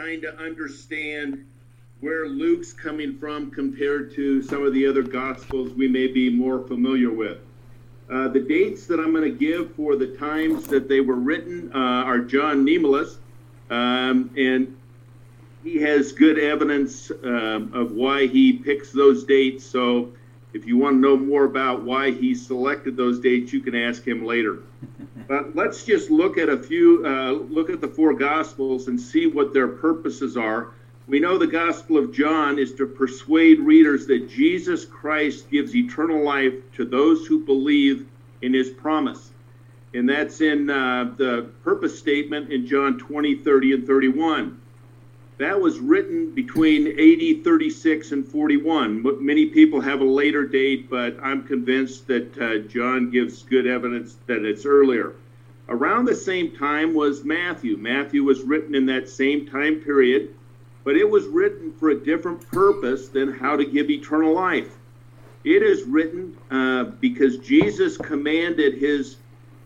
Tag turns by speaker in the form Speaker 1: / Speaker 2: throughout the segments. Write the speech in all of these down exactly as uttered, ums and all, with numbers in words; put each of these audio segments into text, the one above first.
Speaker 1: kind of understand where Luke's coming from compared to some of the other Gospels we may be more familiar with. Uh, the dates that I'm going to give for the times that they were written uh, are John Nemelis, um, and he has good evidence um, of why he picks those dates. So if you want to know more about why he selected those dates, you can ask him later. But let's just look at a few, uh, look at the four Gospels and see what their purposes are. We know the Gospel of John is to persuade readers that Jesus Christ gives eternal life to those who believe in his promise. And that's in uh, the purpose statement in John twenty, thirty, and thirty-one. That was written between A D thirty-six and forty-one. Many people have a later date, but I'm convinced that uh, John gives good evidence that it's earlier. Around the same time was Matthew. Matthew was written in that same time period, but it was written for a different purpose than how to give eternal life. It is written uh, because Jesus commanded his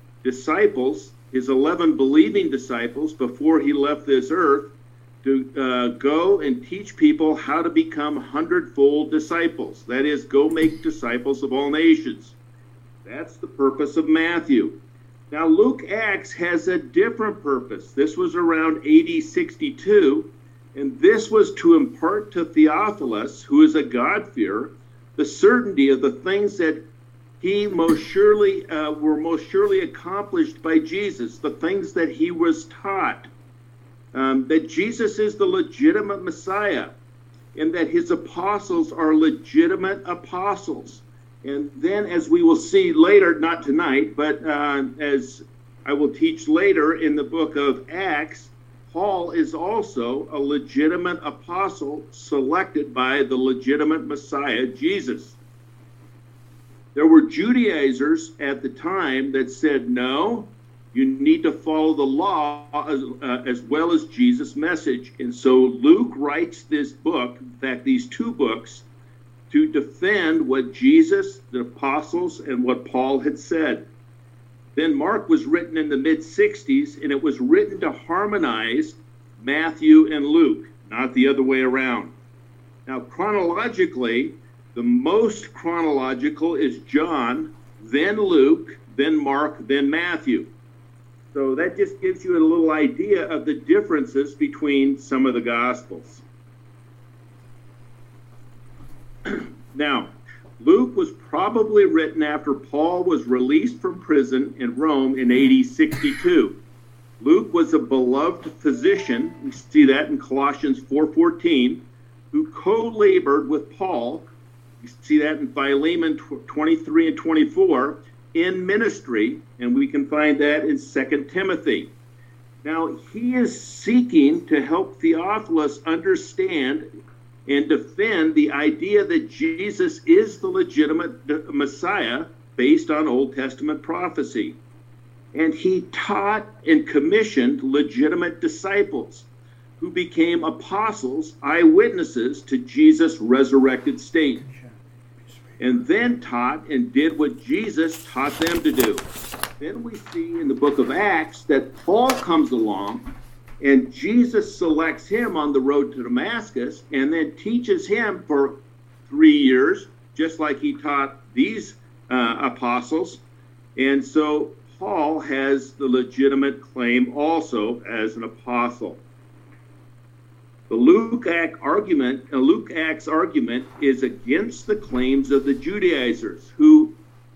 Speaker 1: disciples, his eleven believing disciples, before he left this earth, to uh, go and teach people how to become hundredfold disciples. That is, go make disciples of all nations. That's the purpose of Matthew. Now, Luke Acts has a different purpose. This was around A D sixty-two, and this was to impart to Theophilus, who is a God-fearer, the certainty of the things that he most surely uh, were most surely accomplished by Jesus, the things that he was taught. Um, that Jesus is the legitimate Messiah, and that his apostles are legitimate apostles. And then, as we will see later, not tonight, but uh, as I will teach later in the book of Acts, Paul is also a legitimate apostle selected by the legitimate Messiah, Jesus. There were Judaizers at the time that said, no, you need to follow the law as, uh, as well as Jesus' message. And so Luke writes this book, in fact, these two books, to defend what Jesus, the apostles, and what Paul had said. Then Mark was written in the mid sixties, and it was written to harmonize Matthew and Luke, not the other way around. Now, chronologically, the most chronological is John, then Luke, then Mark, then Matthew. So that just gives you a little idea of the differences between some of the Gospels. Now, Luke was probably written after Paul was released from prison in Rome in A D sixty-two. Luke was a beloved physician, we see that in Colossians four fourteen, who co-labored with Paul, you see that in Philemon twenty-three and twenty-four, in ministry, and we can find that in Second Timothy. Now, he is seeking to help Theophilus understand and defend the idea that Jesus is the legitimate Messiah based on Old Testament prophecy. And he taught and commissioned legitimate disciples who became apostles, eyewitnesses to Jesus' resurrected state, and then taught and did what Jesus taught them to do. Then we see in the book of Acts that Paul comes along, and Jesus selects him on the road to Damascus and then teaches him for three years, just like he taught these uh, apostles. And so Paul has the legitimate claim also as an apostle. The Luke Acts argument, uh, Luke Acts argument is against the claims of the Judaizers, who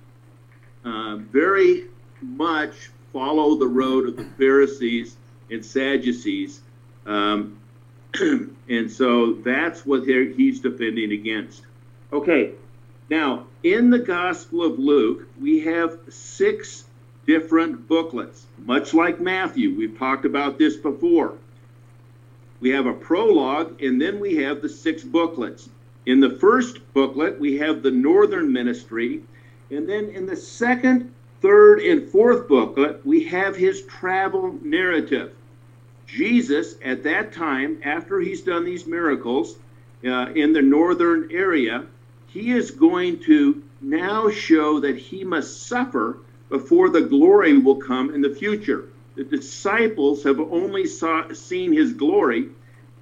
Speaker 1: uh, very much follow the road of the Pharisees and Sadducees, um, and so that's what he's defending against. Okay, now in the Gospel of Luke, we have six different booklets, much like Matthew. We've talked about this before. We have a prologue, and then we have the six booklets. In the first booklet, we have the Northern Ministry, and then in the second, third, and fourth booklet, we have his travel narrative. Jesus, at that time, after he's done these miracles uh, in the northern area, he is going to now show that he must suffer before the glory will come in the future. The disciples have only saw, seen his glory,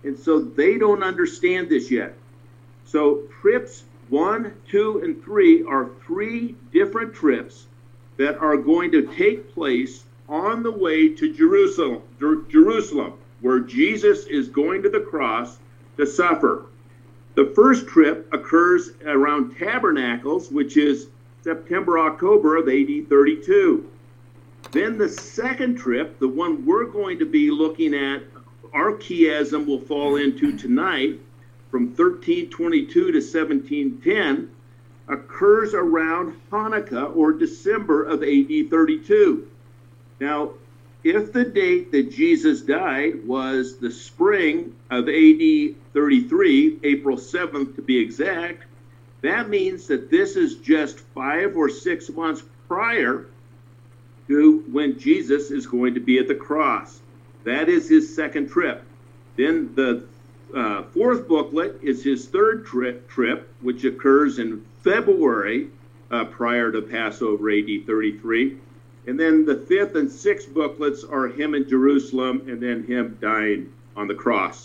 Speaker 1: And so they don't understand this yet. So trips one, two, and three are three different trips that are going to take place on the way to Jerusalem, Jer- Jerusalem, where Jesus is going to the cross to suffer. The first trip occurs around Tabernacles, which is September, October of A D thirty-two. Then the second trip, the one we're going to be looking at, our chiasm will fall into tonight, from thirteen twenty-two to seventeen ten, occurs around Hanukkah or December of A D thirty-two. Now, if the date that Jesus died was the spring of A D thirty-three, April seventh to be exact, that means that this is just five or six months prior to when Jesus is going to be at the cross. That is his second trip. Then the uh, fourth booklet is his third trip, trip which occurs in February uh, prior to Passover A D thirty-three. And then the fifth and sixth booklets are him in Jerusalem and then him dying on the cross.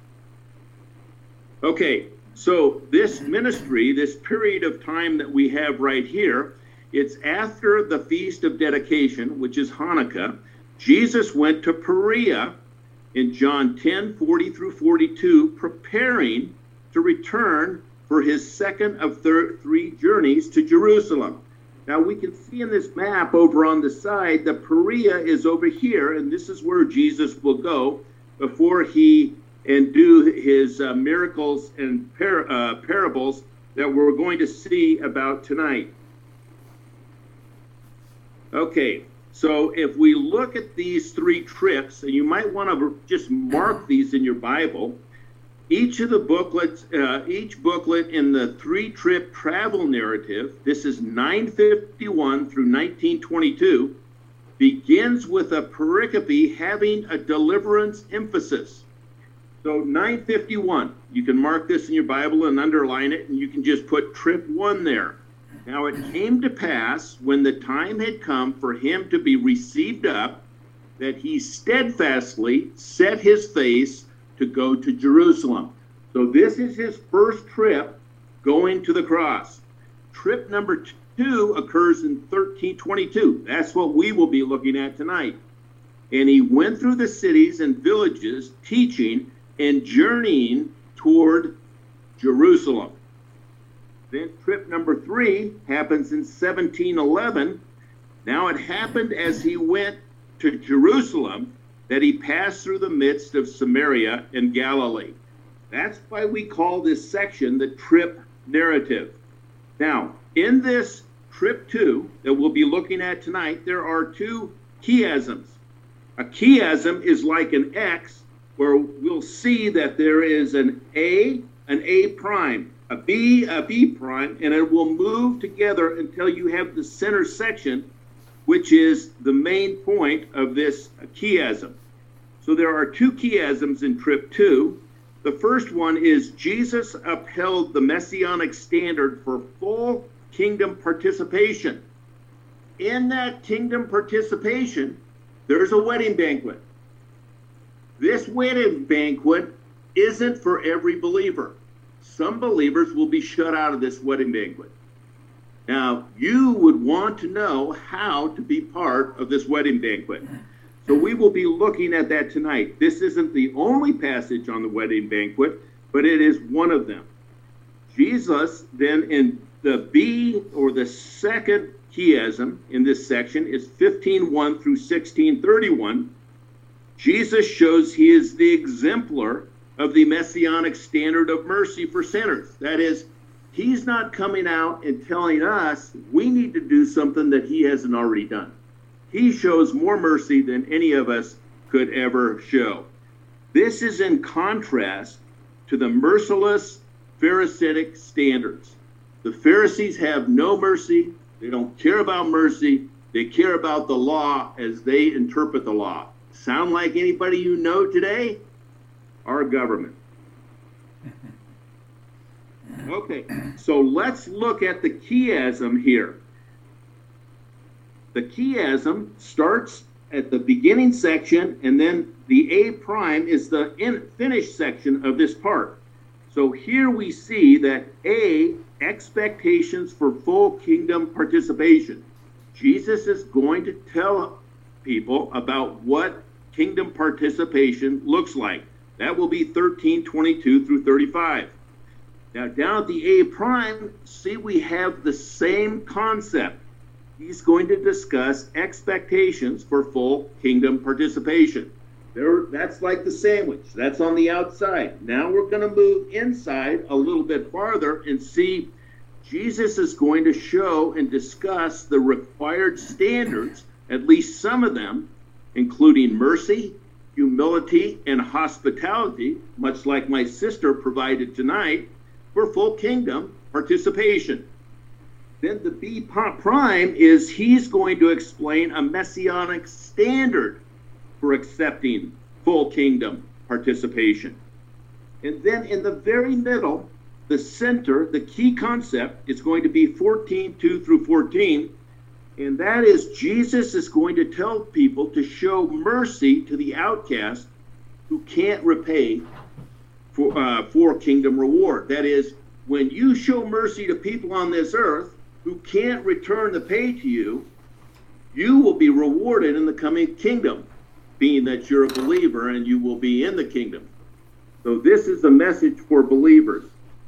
Speaker 1: Okay, so this ministry, this period of time that we have right here, it's after the Feast of Dedication, which is Hanukkah. Jesus went to Perea in John ten, forty through forty-two, preparing to return for his second of thir- three journeys to Jerusalem. Now we can see in this map over on the side that Perea is over here, and this is where Jesus will go before he and do his uh, miracles and par- uh, parables that we're going to see about tonight. Okay, so if we look at these three trips, and you might want to just mark these in your Bible, each of the booklets, uh, each booklet in the three-trip travel narrative, this is nine fifty-one through nineteen twenty-two, begins with a pericope having a deliverance emphasis. So nine fifty-one, you can mark this in your Bible and underline it, and you can just put trip one there. Now it came to pass, when the time had come for him to be received up, that he steadfastly set his face to go to Jerusalem. So this is his first trip going to the cross. Trip number two occurs in thirteen twenty-two. That's what we will be looking at tonight. And he went through the cities and villages, teaching and journeying toward Jerusalem. Then trip number three happens in seventeen eleven. Now it happened as he went to Jerusalem that he passed through the midst of Samaria and Galilee. That's why we call this section the trip narrative. Now, in this trip two that we'll be looking at tonight, there are two chiasms. A chiasm is like an X, where we'll see that there is an A, an A prime, a B, a B prime, and it will move together until you have the center section, which is the main point of this chiasm. So there are two chiasms in trip two. The first one is Jesus upheld the messianic standard for full kingdom participation. In that kingdom participation, there's a wedding banquet. This wedding banquet isn't for every believer. Some believers will be shut out of this wedding banquet. Now, you would want to know how to be part of this wedding banquet. So we will be looking at that tonight. This isn't the only passage on the wedding banquet, but it is one of them. Jesus, then, in the B, or the second chiasm in this section, is fifteen one through sixteen thirty-one. Jesus shows he is the exemplar of the messianic standard of mercy for sinners. That is, he's not coming out and telling us we need to do something that he hasn't already done. He shows more mercy than any of us could ever show. This is in contrast to the merciless Pharisaic standards. The Pharisees have no mercy. They don't care about mercy. They care about the law as they interpret the law. Sound like anybody you know today? Our government. Okay, so let's look at the chiasm here. The chiasm starts at the beginning section, and then the A prime is the in finished section of this part. So here we see that A, expectations for full kingdom participation. Jesus is going to tell people about what kingdom participation looks like. That will be thirteen twenty-two through thirty-five. Now down at the A prime, see we have the same concept. He's going to discuss expectations for full kingdom participation. There, that's like the sandwich. That's on the outside. Now we're going to move inside a little bit farther and see Jesus is going to show and discuss the required standards, at least some of them, including mercy, humility, and hospitality, much like my sister provided tonight, for full kingdom participation. Then the B prime is he's going to explain a messianic standard for accepting full kingdom participation. And then in the very middle, the center, the key concept is going to be fourteen two through fourteen, and that is Jesus is going to tell people to show mercy to the outcast who can't repay for, uh, for kingdom reward. That is, when you show mercy to people on this earth who can't return the pay to you, you will be rewarded in the coming kingdom, being that you're a believer and you will be in the kingdom. So this is a message for believers.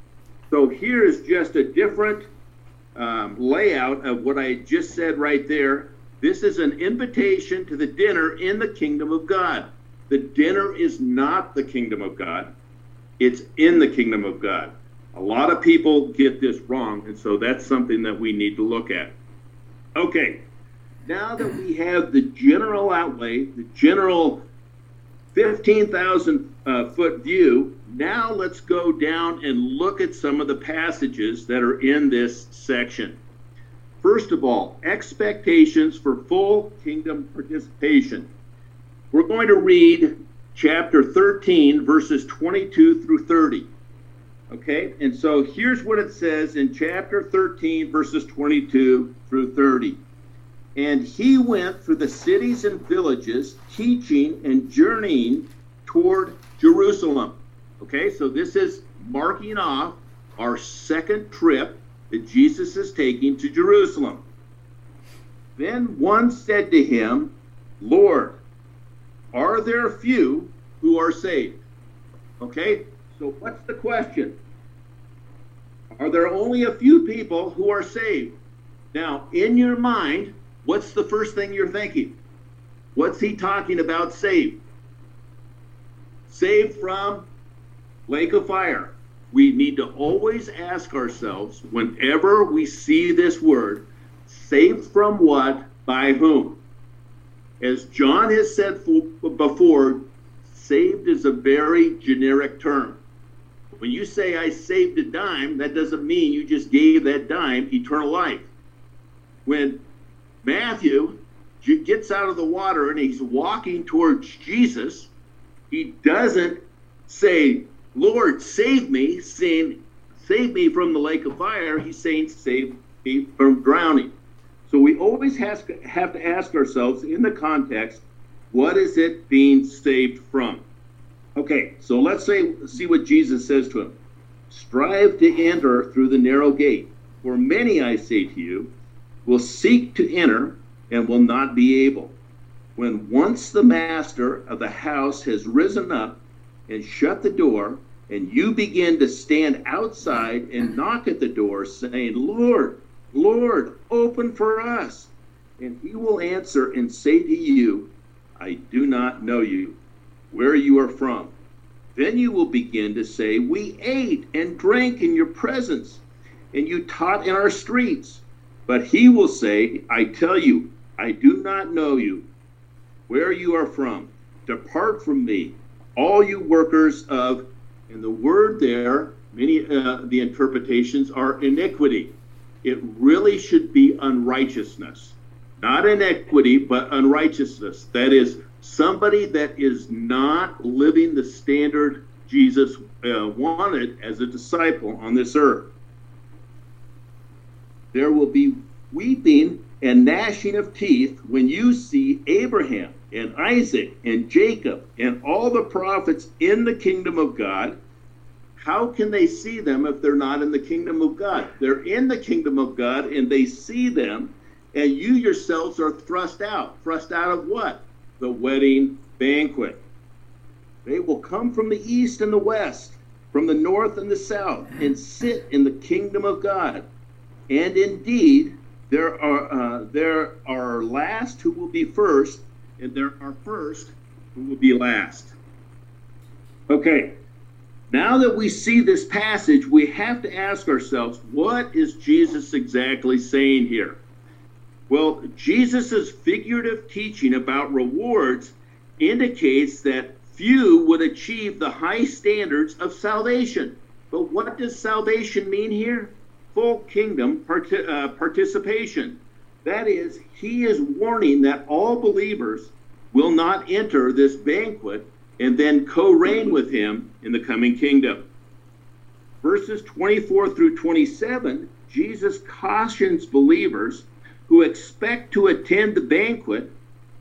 Speaker 1: So here is just a different um, layout of what I just said right there. This is an invitation to the dinner in the kingdom of God. The dinner is not the kingdom of God. It's in the kingdom of God. A lot of people get this wrong, and so that's something that we need to look at. Okay, now that we have the general outlay, the general fifteen thousand uh, foot view, now let's go down and look at some of the passages that are in this section. First of all, expectations for full kingdom participation. We're going to read chapter thirteen, verses twenty-two through thirty. Okay, and so here's what it says in chapter thirteen, verses twenty-two through thirty. And he went through the cities and villages, teaching and journeying toward Jerusalem. Okay, so this is marking off our second trip that Jesus is taking to Jerusalem. Then one said to him, Lord, are there few who are saved? Okay, so what's the question? Are there only a few people who are saved? Now, in your mind, what's the first thing you're thinking? What's he talking about saved? Saved from lake of fire. We need to always ask ourselves, whenever we see this word, saved from what, by whom? As John has said before, saved is a very generic term. When you say I saved a dime, that doesn't mean you just gave that dime eternal life. When Matthew gets out of the water and he's walking towards Jesus, he doesn't say, Lord, save me, saying, save me from the lake of fire. He's saying, save me from drowning. So we always have to, have to ask ourselves in the context, what is it being saved from? Okay, so let's say, see what Jesus says to him. Strive to enter through the narrow gate, for many, I say to you, will seek to enter and will not be able. When once the master of the house has risen up and shut the door, and you begin to stand outside and knock at the door, saying, Lord, Lord, open for us. And he will answer and say to you, I do not know you, where you are from. Then you will begin to say, we ate and drank in your presence, and you taught in our streets. But he will say, I tell you, I do not know you, where you are from. Depart from me, all you workers of, and the word there, many uh, the interpretations are iniquity. It really should be unrighteousness. Not inequity, but unrighteousness. That is, somebody that is not living the standard Jesus uh, wanted as a disciple on this earth. There will be weeping and gnashing of teeth when you see Abraham and Isaac and Jacob and all the prophets in the kingdom of God? How can they see them if they're not in the kingdom of God? They're in the kingdom of God and they see them, and you yourselves are thrust out. Thrust out of what? The wedding banquet. They will come from the east and the west, from the north and the south, and sit in the kingdom of God. And indeed, there are uh, there are last who will be first, and there are first who will be last. Okay, now that we see this passage, we have to ask ourselves, what is Jesus exactly saying here? Well, Jesus's figurative teaching about rewards indicates that few would achieve the high standards of salvation. But what does salvation mean here? Full kingdom part- uh, participation. That is, he is warning that all believers will not enter this banquet and then co-reign with him in the coming kingdom. Verses twenty-four through twenty-seven, Jesus cautions believers who expect to attend the banquet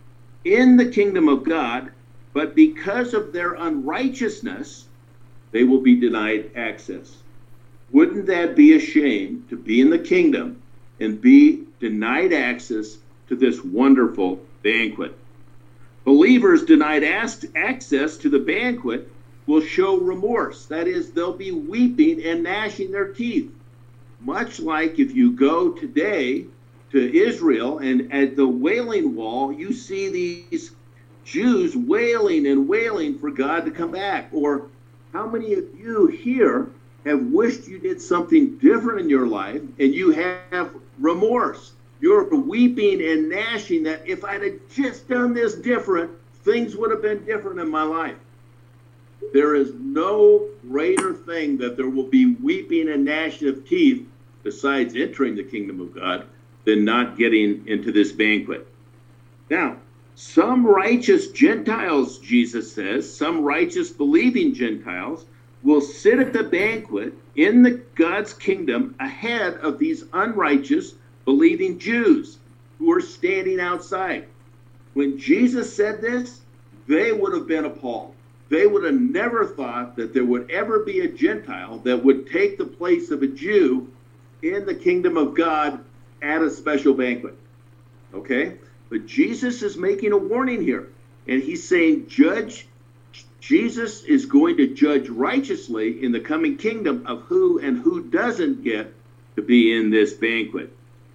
Speaker 1: in the kingdom of God, but because of their unrighteousness, they will be denied access. Wouldn't that be a shame to be in the kingdom and be denied access to this wonderful banquet? Believers denied access to the banquet will show remorse. That is, they'll be weeping and gnashing their teeth. Much like if you go today to Israel and at the Wailing Wall, you see these Jews wailing and wailing for God to come back. Or how many of you here have wished you did something different in your life and you have remorse? You're weeping and gnashing that if I'd have just done this different, things would have been different in my life. There is no greater thing that there will be weeping and gnashing of teeth besides entering the kingdom of God than not getting into this banquet. Now, some righteous Gentiles, Jesus says, some righteous believing Gentiles will sit at the banquet in the God's kingdom ahead of these unrighteous believing Jews who are standing outside. When Jesus said this, they would have been appalled. They would have never thought that there would ever be a Gentile that would take the place of a Jew in the kingdom of God at a special banquet. Okay? But Jesus is making a warning here. And he's saying, judge, Jesus is going to judge righteously in the coming kingdom of who and who doesn't get to be in this banquet.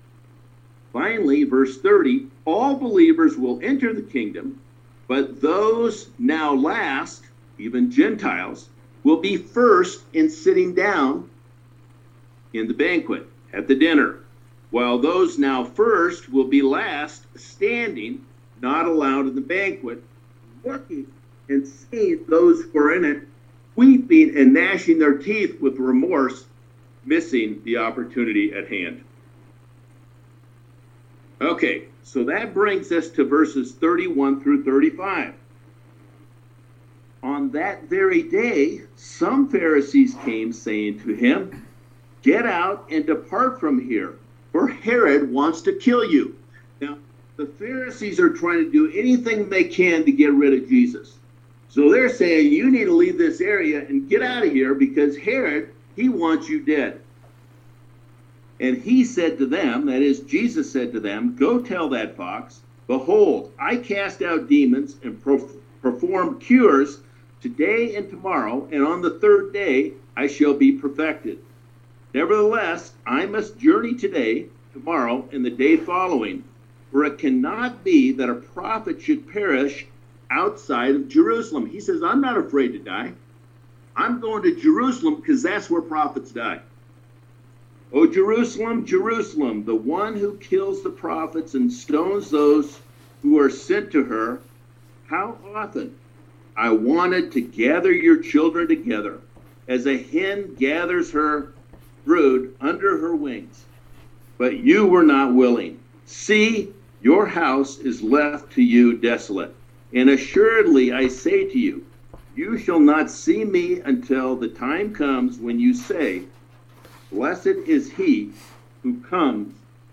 Speaker 1: Finally, verse thirty, all believers will enter the kingdom, but those now last, even Gentiles, will be first in sitting down in the banquet, at the dinner, while those now first will be last standing, not allowed in the banquet, looking and seeing those who are in it, weeping and gnashing their teeth with remorse, missing the opportunity at hand. Okay, so that brings us to verses thirty-one through thirty-five. On that very day, some Pharisees came, saying to him, "Get out and depart from here, for Herod wants to kill you." Now, the Pharisees are trying to do anything they can to get rid of Jesus. So they're saying, you need to leave this area and get out of here because Herod, he wants you dead. And he said to them, that is, Jesus said to them, "Go tell that fox, behold, I cast out demons and pro- perform cures today and tomorrow, and on the third day I shall be perfected. Nevertheless, I must journey today, tomorrow, and the day following, for it cannot be that a prophet should perish outside of Jerusalem." He says, I'm not afraid to die. I'm going to Jerusalem because that's where prophets die. "O Jerusalem, Jerusalem, the one who kills the prophets and stones those who are sent to her, how often I wanted to gather your children together as a hen gathers her brood under her wings, but you were not willing. See, your house is left to you desolate. And assuredly I say to you, you shall not see me until the time comes when you say, blessed is he who comes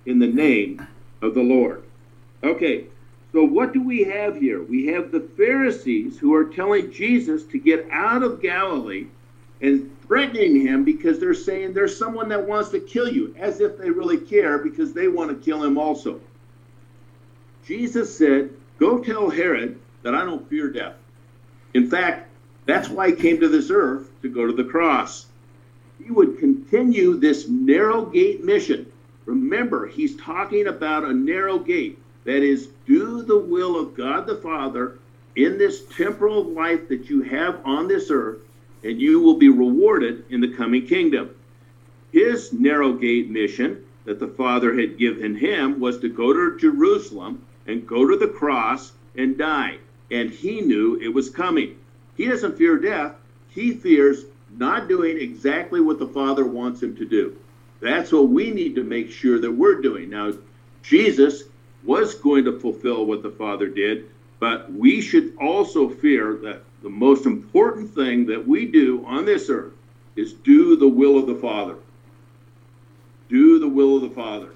Speaker 1: in the name of the Lord. Okay, so what do we have here? We have the Pharisees who are telling Jesus to get out of Galilee and threatening him because they're saying there's someone that wants to kill you, as if they really care, because they want to kill him also. Jesus said, go tell Herod that I don't fear death. In fact, that's why he came to this earth, to go to the cross. He would continue this narrow gate mission. Remember, he's talking about a narrow gate. That is, do the will of God the Father in this temporal life that you have on this earth, and you will be rewarded in the coming kingdom. His narrow gate mission that the Father had given him was to go to Jerusalem and go to the cross and die. And he knew it was coming. He doesn't fear death. He fears not doing exactly what the Father wants him to do. That's what we need to make sure that we're doing. Now, Jesus was going to fulfill what the Father did, but we should also fear that the most important thing that we do on this earth is do the will of the Father. Do the will of the Father.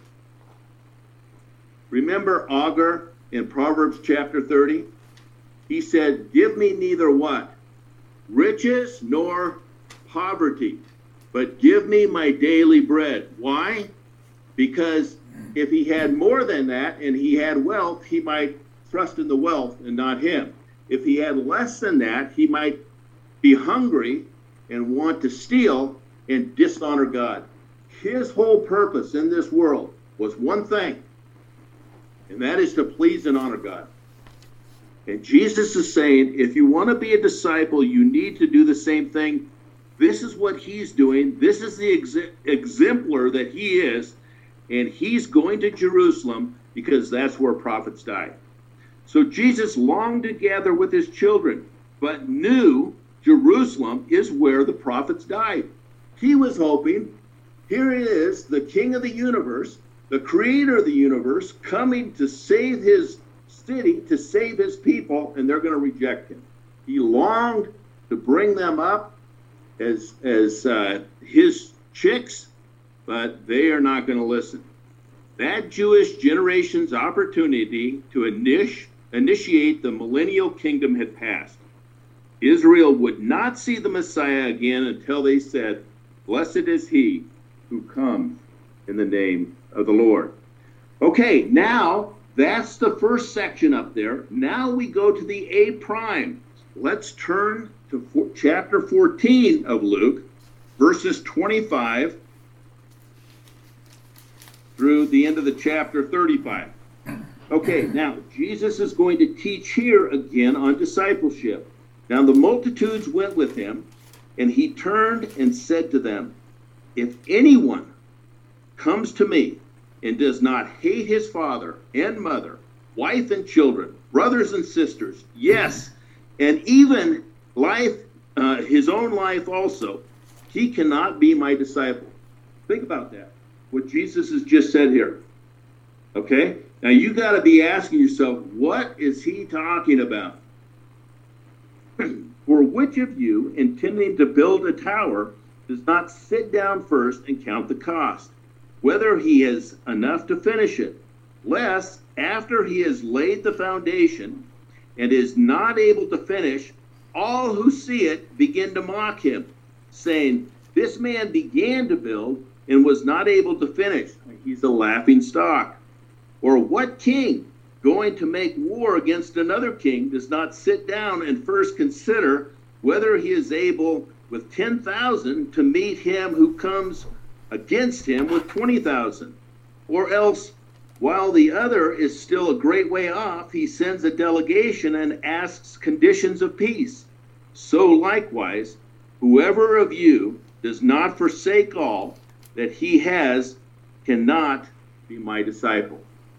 Speaker 1: Remember Agur in Proverbs chapter thirty? He said, give me neither what? Riches nor poverty, but give me my daily bread. Why? Because if he had more than that and he had wealth, he might trust in the wealth and not him. If he had less than that, he might be hungry and want to steal and dishonor God. His whole purpose in this world was one thing, and that is to please and honor God. And Jesus is saying, if you want to be a disciple, you need to do the same thing. This is what he's doing. This is the ex- exemplar that he is. And he's going to Jerusalem because that's where prophets die. So Jesus longed to gather with his children, but knew Jerusalem is where the prophets died. He was hoping, here it is, the King of the universe, the creator of the universe, coming to save his city, to save his people, and they're going to reject him. He longed to bring them up as, as uh, his chicks, but they are not going to listen. That Jewish generation's opportunity to init- initiate the millennial kingdom had passed. Israel would not see the Messiah again until they said, blessed is he who comes in the name of the Lord. Okay, now that's the first section up there. Now we go to the A prime. Let's turn to for- chapter fourteen of Luke, verses twenty-five through the end of the chapter thirty-five. Okay, now Jesus is going to teach here again on discipleship. Now the multitudes went with him, and he turned and said to them, if anyone comes to me and does not hate his father and mother, wife and children, brothers and sisters, yes, and even life, uh, his own life also, he cannot be my disciple. Think about that, what Jesus has just said here. Okay? Now you got to be asking yourself, what is he talking about? For which of you, intending to build a tower, does not sit down first and count the cost, whether he has enough to finish it, lest after he has laid the foundation and is not able to finish, all who see it begin to mock him, saying, this man began to build and was not able to finish. He's a laughing stock. Or what king, going to make war against another king, does not sit down and first consider whether he is able with ten thousand to meet him who comes against him with twenty thousand? Or else, while the other is still a great way off, he sends a delegation and asks conditions of peace. So likewise, whoever of you does not forsake all that he has cannot be my disciple.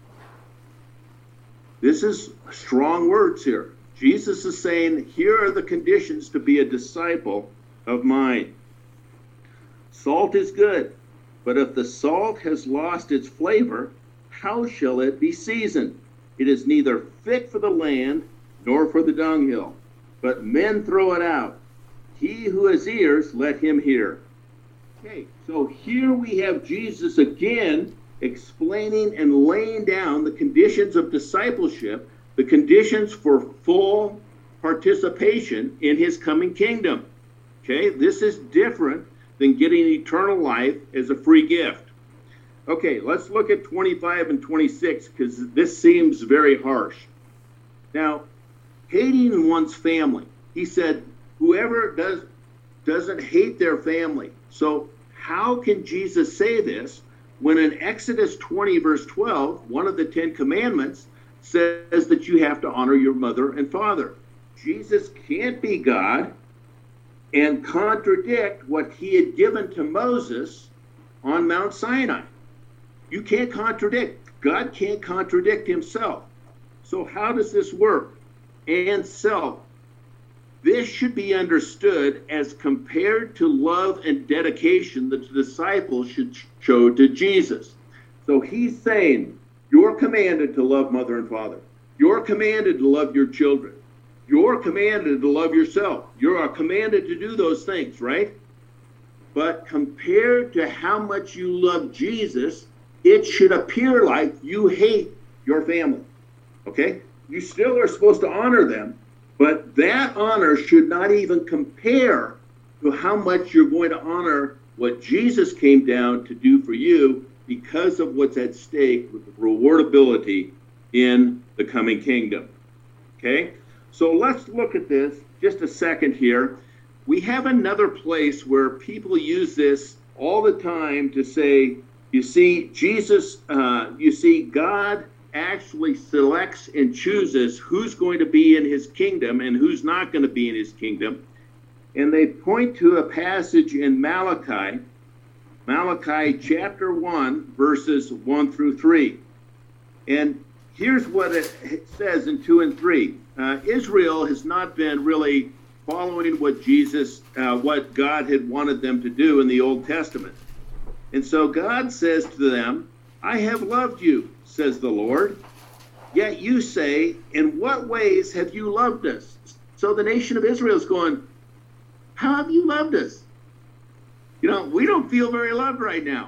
Speaker 1: This is strong words here. Jesus is saying, here are the conditions to be a disciple of mine. Salt is good, but if the salt has lost its flavor, how shall it be seasoned? It is neither fit for the land nor for the dunghill, but men throw it out. He who has ears, let him hear. Okay, so here we have Jesus again explaining and laying down the conditions of discipleship, the conditions for full participation in his coming kingdom. Okay, this is different than getting eternal life as a free gift. Okay, let's look at twenty-five and twenty-six, because this seems very harsh. Now, hating one's family. He said, whoever does, doesn't hate their family. So how can Jesus say this when in Exodus twenty, verse twelve, one of the Ten Commandments says that you have to honor your mother and father? Jesus can't be God and contradict what he had given to Moses on Mount Sinai. You can't contradict. God can't contradict himself. So how does this work? And self. This should be understood as compared to love and dedication that the disciples should show to Jesus. So he's saying, you're commanded to love mother and father. You're commanded to love your children. You're commanded to love yourself. You're commanded to do those things, right? But compared to how much you love Jesus, it should appear like you hate your family, okay? You still are supposed to honor them, but that honor should not even compare to how much you're going to honor what Jesus came down to do for you because of what's at stake with the rewardability in the coming kingdom, okay? So let's look at this just a second here. We have another place where people use this all the time to say, you see, Jesus, uh, you see, God actually selects and chooses who's going to be in his kingdom and who's not going to be in his kingdom. And they point to a passage in Malachi, Malachi chapter one, verses one through three. And here's what it says in two and three. Uh, Israel has not been really following what Jesus, uh, what God had wanted them to do in the Old Testament. And so God says to them, I have loved you, says the Lord. Yet you say, in what ways have you loved us? So the nation of Israel is going, how have you loved us? You know, we don't feel very loved right now.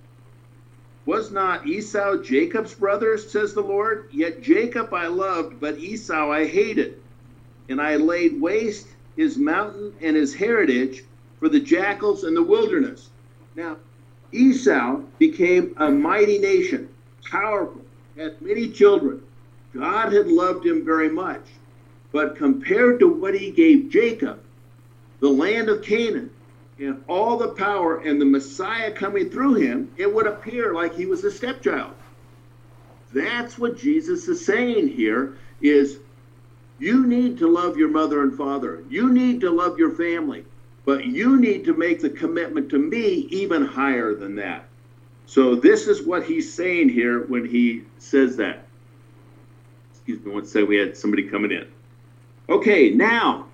Speaker 1: Was not Esau Jacob's brother, says the Lord? Yet Jacob I loved, but Esau I hated. And I laid waste his mountain and his heritage for the jackals in the wilderness. Now, Esau became a mighty nation, powerful, had many children. God had loved him very much. But compared to what he gave Jacob, the land of Canaan, and all the power and the Messiah coming through him, it would appear like he was a stepchild. That's what Jesus is saying here is, you need to love your mother and father. You need to love your family. But you need to make the commitment to me even higher than that. So this is what he's saying here when he says that. Excuse me, one second, we had somebody coming in. Okay, now,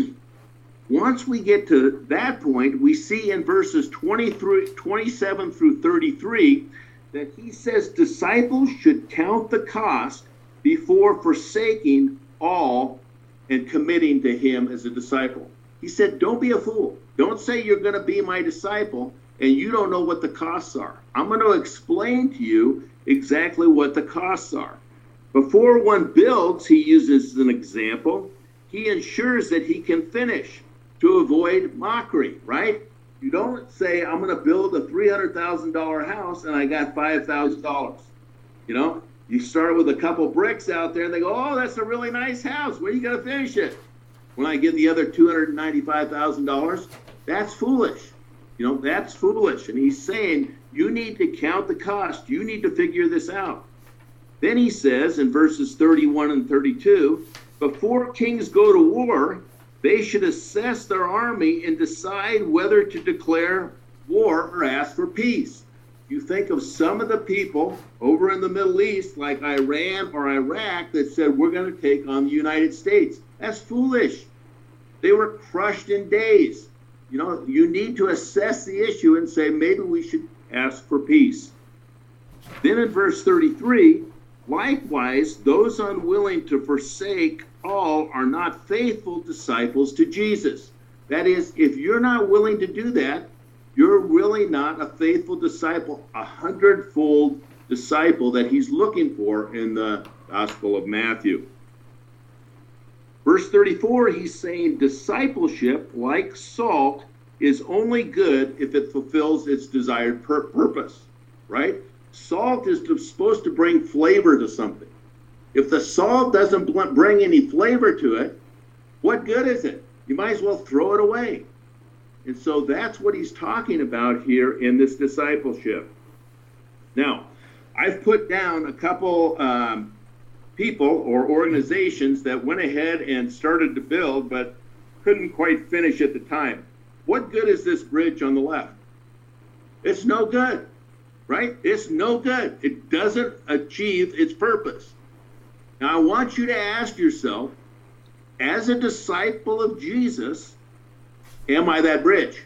Speaker 1: once we get to that point, we see in verses twenty-three, twenty-seven through thirty-three that he says disciples should count the cost before forsaking all and committing to him as a disciple. He said, don't be a fool. Don't say you're going to be my disciple and you don't know what the costs are. I'm going to explain to you exactly what the costs are. Before one builds, he uses an example, he ensures that he can finish to avoid mockery, right? You don't say, I'm going to build a three hundred thousand dollars house and I got five thousand dollars. You know, you start with a couple bricks out there and they go, oh, that's a really nice house. When are you going to finish it? When I get the other two hundred ninety-five thousand dollars, that's foolish. You know, that's foolish. And he's saying, you need to count the cost. You need to figure this out. Then he says in verses thirty-one and thirty-two, before kings go to war, they should assess their army and decide whether to declare war or ask for peace. You think of some of the people over in the Middle East, like Iran or Iraq, that said, we're going to take on the United States. That's foolish. They were crushed in days. You know, you need to assess the issue and say, maybe we should ask for peace. Then in verse thirty-three, likewise, those unwilling to forsake all are not faithful disciples to Jesus. That is, if you're not willing to do that, you're really not a faithful disciple, a hundredfold disciple that he's looking for in the Gospel of Matthew. Verse thirty-four, he's saying discipleship, like salt, is only good if it fulfills its desired pur- purpose, right? Salt is to, supposed to bring flavor to something. If the salt doesn't bl- bring any flavor to it, what good is it? You might as well throw it away. And so that's what he's talking about here in this discipleship. Now, I've put down a couple um, people or organizations that went ahead and started to build, but couldn't quite finish at the time. What good is this bridge on the left? It's no good, right? It's no good. It doesn't achieve its purpose. Now, I want you to ask yourself, as a disciple of Jesus, am I that bridge?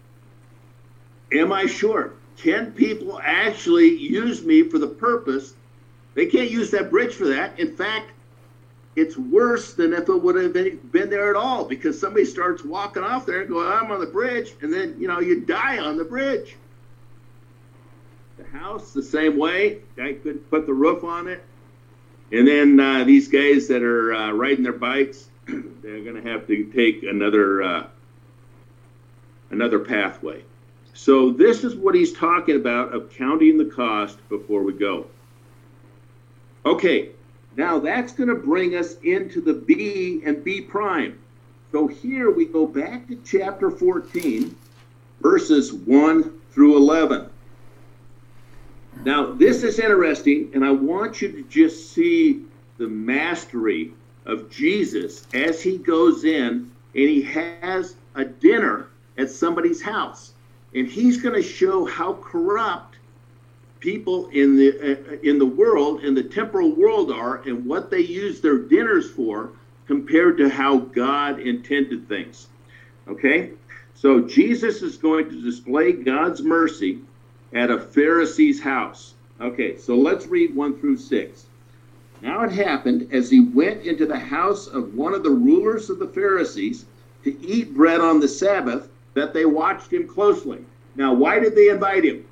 Speaker 1: Am I short? Can people actually use me for the purpose? They can't use that bridge for that. In fact, it's worse than if it would have been, been there at all, because somebody starts walking off there and going, I'm on the bridge, and then, you know, you die on the bridge. The house, the same way. Guy couldn't put the roof on it. And then uh, these guys that are uh, riding their bikes, they're going to have to take another uh, another pathway. So this is what he's talking about, of counting the cost before we go. Okay, now that's going to bring us into the B and B prime. So here we go back to chapter fourteen, verses one through eleven. Now, this is interesting, and I want you to just see the mastery of Jesus as he goes in and he has a dinner at somebody's house. And he's going to show how corrupt people in the uh, in the world, in the temporal world are, and what they use their dinners for compared to how God intended things. Okay? So Jesus is going to display God's mercy at a Pharisee's house. Okay, so let's read one through six. Now it happened, as he went into the house of one of the rulers of the Pharisees to eat bread on the Sabbath, that they watched him closely. Now, why did they invite him?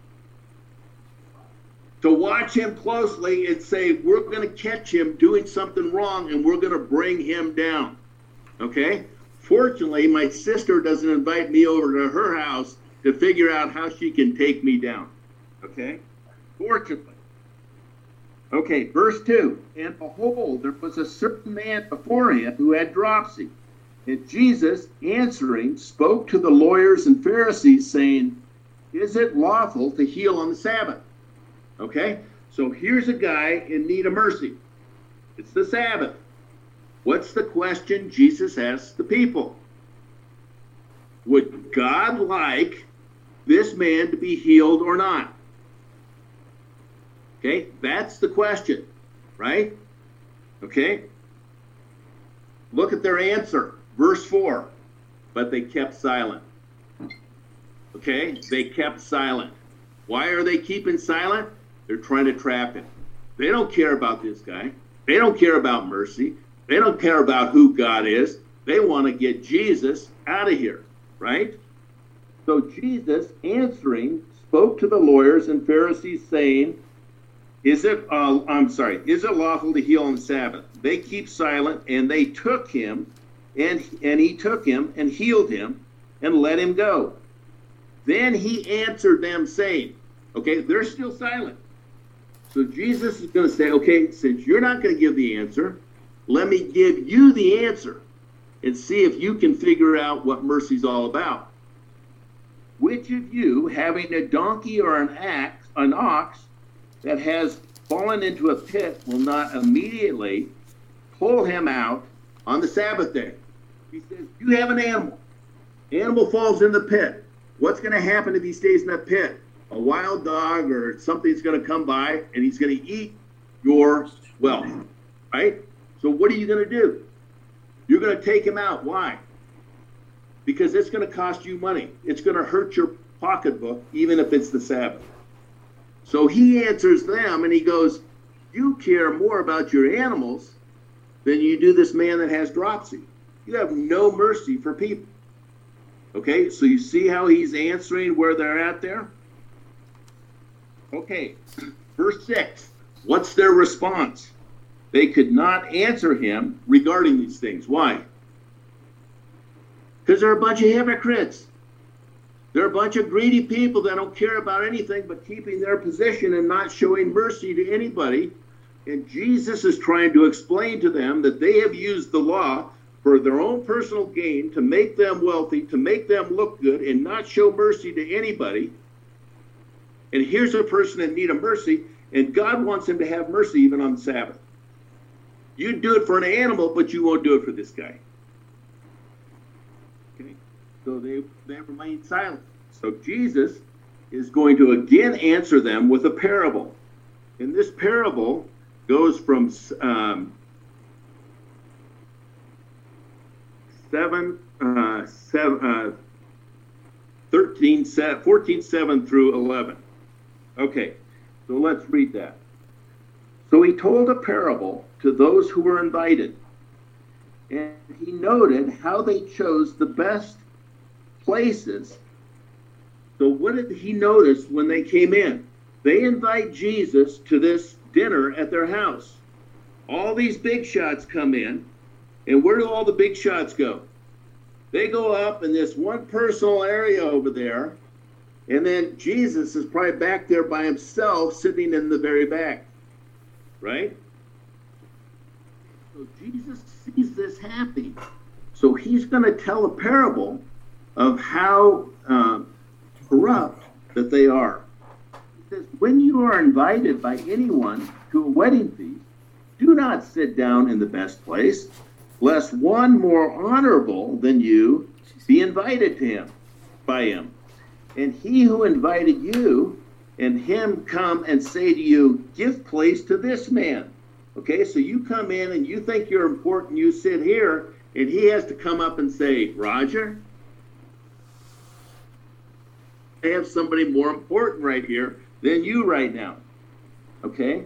Speaker 1: To watch him closely and say, we're going to catch him doing something wrong and we're going to bring him down. Okay? Fortunately, my sister doesn't invite me over to her house to figure out how she can take me down. Okay? Fortunately. Okay, verse two. And behold, there was a certain man before him who had dropsy. And Jesus, answering, spoke to the lawyers and Pharisees, saying, is it lawful to heal on the Sabbath? Okay? So here's a guy in need of mercy. It's the Sabbath. What's the question Jesus asks the people? Would God like this man to be healed or not? Okay, that's the question, right? Okay, look at their answer, verse four. But they kept silent. Okay, they kept silent. Why are they keeping silent? They're trying to trap him. They don't care about this guy. They don't care about mercy. They don't care about who God is. They want to get Jesus out of here, right? So Jesus, answering, spoke to the lawyers and Pharisees, saying, Is it, uh, I'm sorry, is it lawful to heal on the Sabbath? They keep silent, and they took him, and, and he took him and healed him and let him go. Then he answered them, saying, okay, they're still silent. So Jesus is going to say, okay, since you're not going to give the answer, let me give you the answer and see if you can figure out what mercy's all about. Which of you, having a donkey or an axe, an ox that has fallen into a pit, will not immediately pull him out on the Sabbath day? He says, you have an animal. Animal falls in the pit. What's going to happen if he stays in that pit? A wild dog or something's going to come by and he's going to eat your wealth, right? So what are you going to do? You're going to take him out. Why? Because it's going to cost you money. It's going to hurt your pocketbook, even if it's the Sabbath. So he answers them and he goes, you care more about your animals than you do this man that has dropsy. You have no mercy for people. Okay, so you see how he's answering where they're at there? Okay, verse six. What's their response? They could not answer him regarding these things. Why? Because they're a bunch of hypocrites. They're a bunch of greedy people that don't care about anything but keeping their position and not showing mercy to anybody. And Jesus is trying to explain to them that they have used the law for their own personal gain, to make them wealthy, to make them look good, and not show mercy to anybody. And here's a person in need of mercy, and God wants him to have mercy even on the Sabbath. You'd do it for an animal, but you won't do it for this guy. Okay, so they, they remain silent. So Jesus is going to again answer them with a parable. And this parable goes from um, seven, uh, seven, uh, thirteen, fourteen, seven through eleven. Okay, so let's read that. So he told a parable to those who were invited, and he noted how they chose the best places. So what did he notice when they came in? They invite Jesus to this dinner at their house. All these big shots come in, and where do all the big shots go? They go up in this one personal area over there, and then Jesus is probably back there by himself, sitting in the very back, right? So Jesus sees this happening. So he's going to tell a parable of how uh, corrupt that they are. He says, when you are invited by anyone to a wedding feast, do not sit down in the best place, lest one more honorable than you be invited to him by him. And he who invited you and him come and say to you, give place to this man. Okay, so you come in and you think you're important, you sit here, and he has to come up and say, Roger, I have somebody more important right here than you right now. Okay?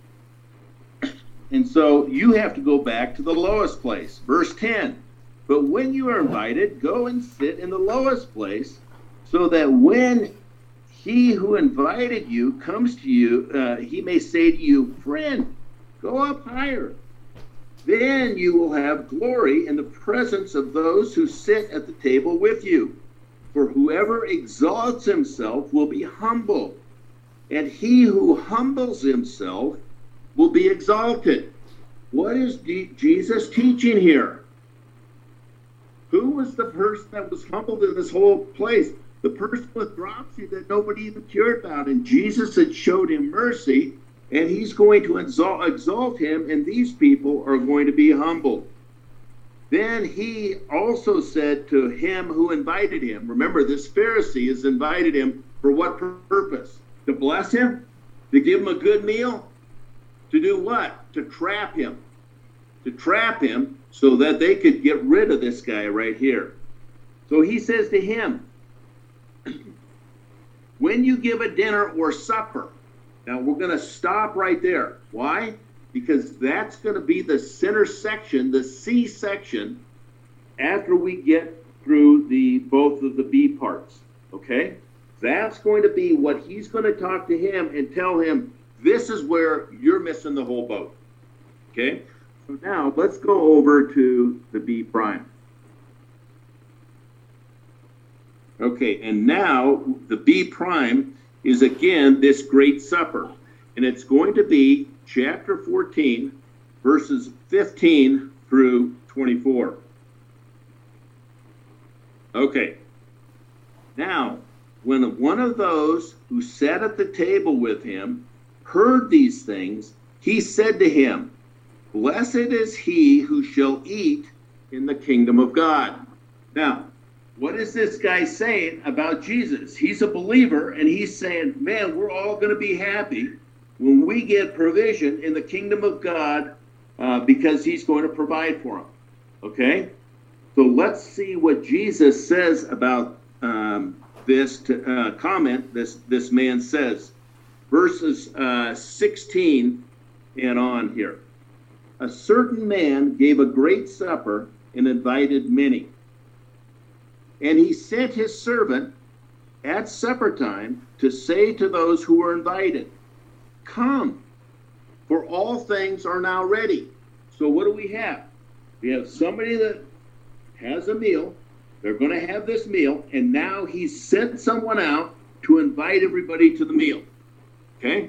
Speaker 1: And so you have to go back to the lowest place. Verse ten, but when you are invited, go and sit in the lowest place, so that when he who invited you comes to you, uh, he may say to you, friend, go up higher. Then you will have glory in the presence of those who sit at the table with you. For whoever exalts himself will be humbled, and he who humbles himself will be exalted. What is D- Jesus teaching here? Who was the person that was humbled in this whole place? The person with dropsy that nobody even cared about. And Jesus had showed him mercy, and he's going to exalt, exalt him, and these people are going to be humbled. Then he also said to him who invited him, remember, this Pharisee has invited him for what purpose? To bless him? To give him a good meal? To do what? To trap him. To trap him so that they could get rid of this guy right here. So he says to him, when you give a dinner or supper, now we're going to stop right there. Why? Because that's going to be the center section, the C section, after we get through the both of the B parts. Okay? That's going to be what he's going to talk to him and tell him, this is where you're missing the whole boat. Okay? So now let's go over to the B prime. Okay, and now the B prime is again this great supper. And it's going to be chapter fourteen, verses fifteen through twenty-four. Okay. Now, when one of those who sat at the table with him heard these things, he said to him, blessed is he who shall eat in the kingdom of God. Now, what is this guy saying about Jesus? He's a believer, and he's saying, man, we're all going to be happy when we get provision in the kingdom of God uh, because he's going to provide for them. Okay? So let's see what Jesus says about um, this to, uh, comment this, this man says. Verses uh, sixteen and on here. A certain man gave a great supper and invited many. And he sent his servant at supper time to say to those who were invited, come, for all things are now ready. So what do we have? We have somebody that has a meal. They're going to have this meal, and now he's sent someone out to invite everybody to the meal. Okay?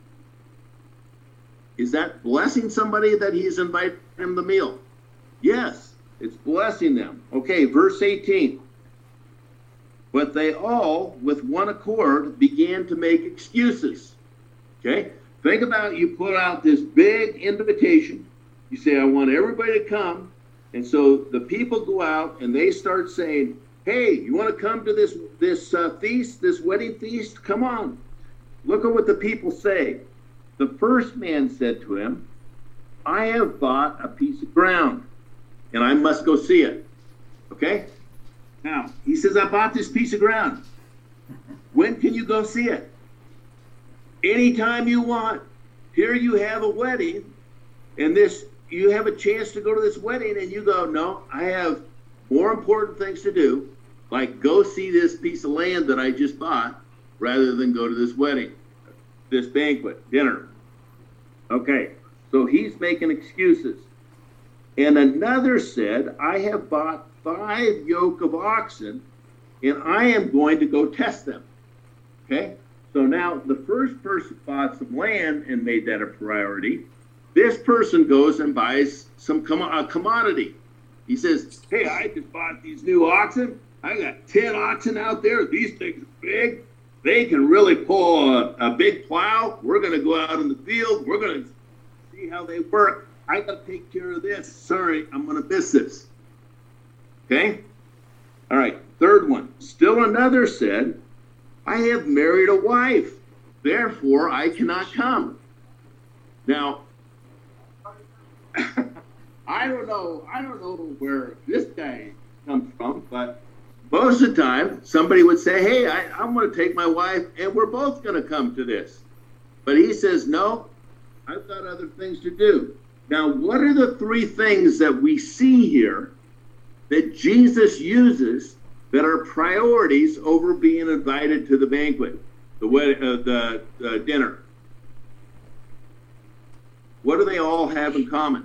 Speaker 1: Is that blessing somebody that he's inviting them to the meal? Yes, it's blessing them. Okay, verse eighteen. But they all, with one accord, began to make excuses. Okay? Think about, you put out this big invitation. You say, I want everybody to come. And so the people go out and they start saying, hey, you want to come to this, this uh, feast, this wedding feast? Come on. Look at what the people say. The first man said to him, I have bought a piece of ground and I must go see it. Okay? Now, he says, I bought this piece of ground. When can you go see it? Anytime you want. Here you have a wedding, and this you have a chance to go to this wedding, and you go, no, I have more important things to do, like go see this piece of land that I just bought, rather than go to this wedding, this banquet, dinner. Okay, so he's making excuses. And another said, I have bought five yoke of oxen, and I am going to go test them. Okay? So now the first person bought some land and made that a priority. This person goes and buys some com- a commodity. He says, hey, I just bought these new oxen. I got ten oxen out there. These things are big. They can really pull a, a big plow. We're going to go out in the field. We're going to see how they work. I got to take care of this. Sorry, I'm going to miss this. Okay? All right, third one. Still another said, I have married a wife, therefore I cannot come. Now, I don't know, I don't know where this guy comes from, but most of the time somebody would say, hey, I, I'm going to take my wife and we're both going to come to this. But he says, no, I've got other things to do. Now, what are the three things that we see here that Jesus uses that are priorities over being invited to the banquet, the uh, the uh, dinner? What do they all have in common?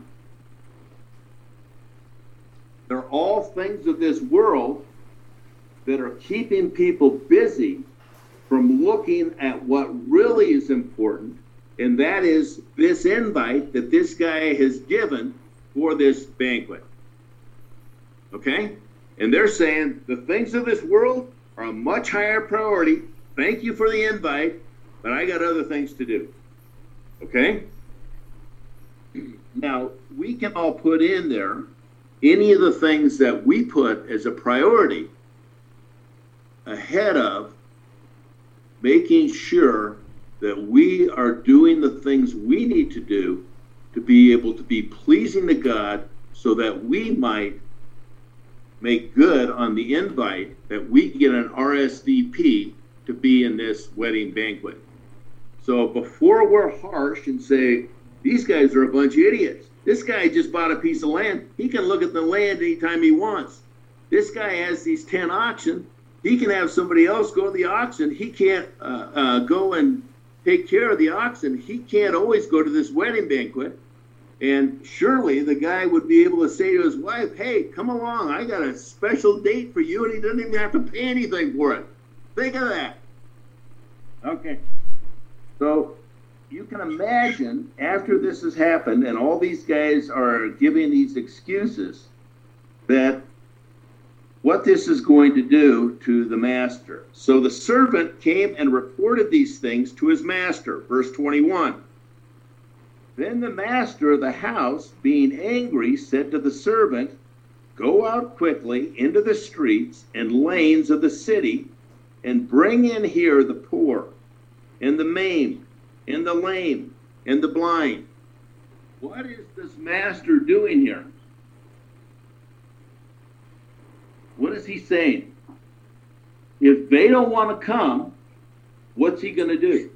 Speaker 1: They're all things of this world that are keeping people busy from looking at what really is important, and that is this invite that this guy has given for this banquet. Okay? And they're saying the things of this world are a much higher priority. Thank you for the invite, but I got other things to do. Okay? Now, we can all put in there any of the things that we put as a priority ahead of making sure that we are doing the things we need to do to be able to be pleasing to God, so that we might make good on the invite that we get an R S V P to be in this wedding banquet. So before we're harsh and say, these guys are a bunch of idiots. This guy just bought a piece of land. He can look at the land anytime he wants. This guy has these ten oxen. He can have somebody else go to the oxen. He can't uh, uh, go and take care of the oxen. He can't always go to this wedding banquet. And surely the guy would be able to say to his wife, hey, come along. I got a special date for you, and he doesn't even have to pay anything for it. Think of that. Okay. So you can imagine after this has happened and all these guys are giving these excuses, that what this is going to do to the master. So the servant came and reported these things to his master. Verse twenty-one. Then the master of the house, being angry, said to the servant, go out quickly into the streets and lanes of the city, and bring in here the poor, and the maimed, and the lame, and the blind. What is this master doing here? What is he saying? If they don't want to come, what's he going to do?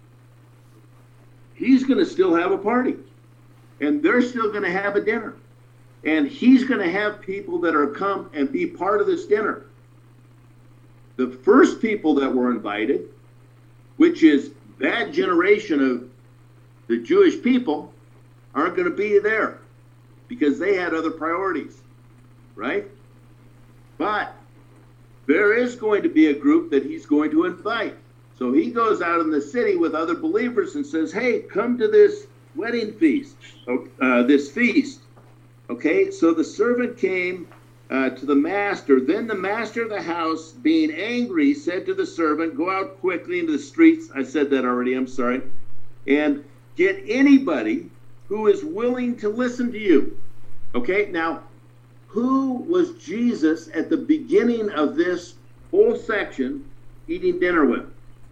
Speaker 1: He's going to still have a party, and they're still going to have a dinner, and he's going to have people that are come and be part of this dinner. the first people that were invited, which is that generation of the Jewish people, aren't going to be there because they had other priorities, right? But there is going to be a group that he's going to invite. So he goes out in the city with other believers and says, hey, come to this wedding feast, uh, this feast. Okay, so the servant came uh, to the master. Then the master of the house, being angry, said to the servant, go out quickly into the streets. I said that already, I'm sorry. And get anybody who is willing to listen to you. Okay, now, who was Jesus at the beginning of this whole section eating dinner with?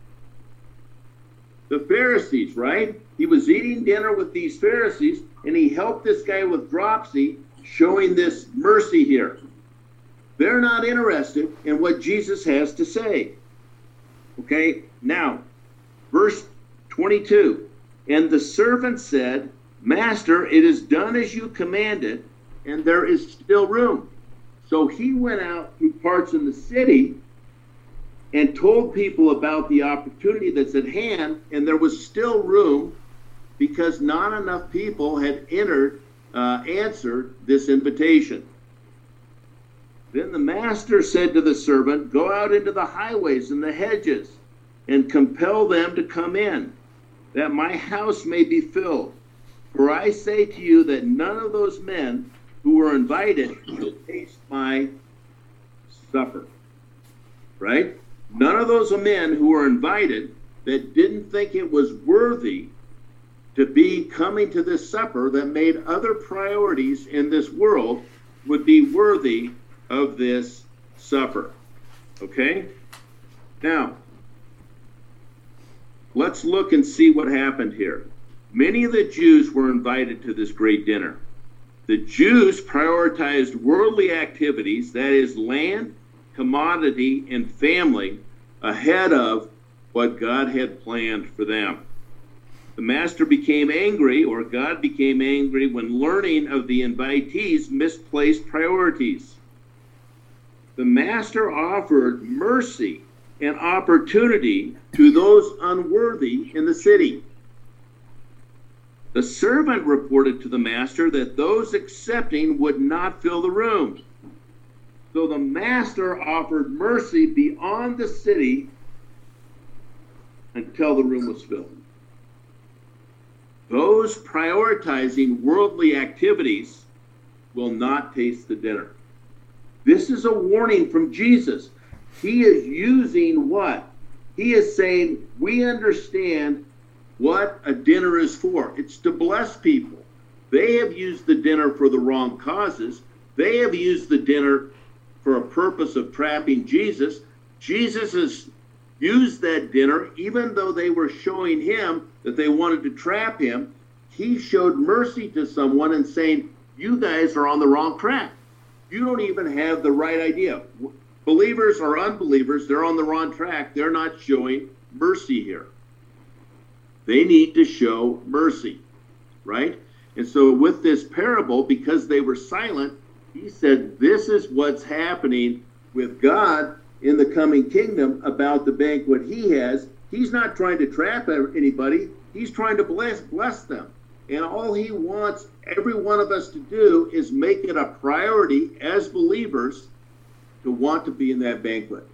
Speaker 1: The Pharisees, right? He was eating dinner with these Pharisees, and he helped this guy with dropsy, showing this mercy here. They're not interested in what Jesus has to say. Okay, now, verse twenty-two. And the servant said, Master, it is done as you commanded, and there is still room. So he went out to parts in the city and told people about the opportunity that's at hand, and there was still room because not enough people had entered, uh, answered this invitation. Then the master said to the servant, go out into the highways and the hedges and compel them to come in, that my house may be filled. For I say to you that none of those men who were invited shall taste my supper. Right? None of those men who were invited that didn't think it was worthy to be coming to this supper that made other priorities in this world would be worthy of this supper. Okay? Now, let's look and see what happened here. Many of the Jews were invited to this great dinner. The Jews prioritized worldly activities, that is land, commodity, and family, ahead of what God had planned for them. The master became angry, or God became angry, when learning of the invitees' misplaced priorities. The master offered mercy and opportunity to those unworthy in the city. The servant reported to the master that those accepting would not fill the room. So the master offered mercy beyond the city until the room was filled. Those prioritizing worldly activities will not taste the dinner. This is a warning from Jesus. He is using what? He is saying, we understand what a dinner is for. It's to bless people. They have used the dinner for the wrong causes. They have used the dinner for a purpose of trapping Jesus. Jesus has used that dinner, even though they were showing him that they wanted to trap him. He showed mercy to someone and saying, you guys are on the wrong track. You don't even have the right idea. Believers or unbelievers, they're on the wrong track. They're not showing mercy here. They need to show mercy, right? And so with this parable, because they were silent, he said, this is what's happening with God in the coming kingdom about the banquet he has. He's not trying to trap anybody. He's trying to bless, bless them. And all he wants every one of us to do is make it a priority as believers to want to be in that banquet.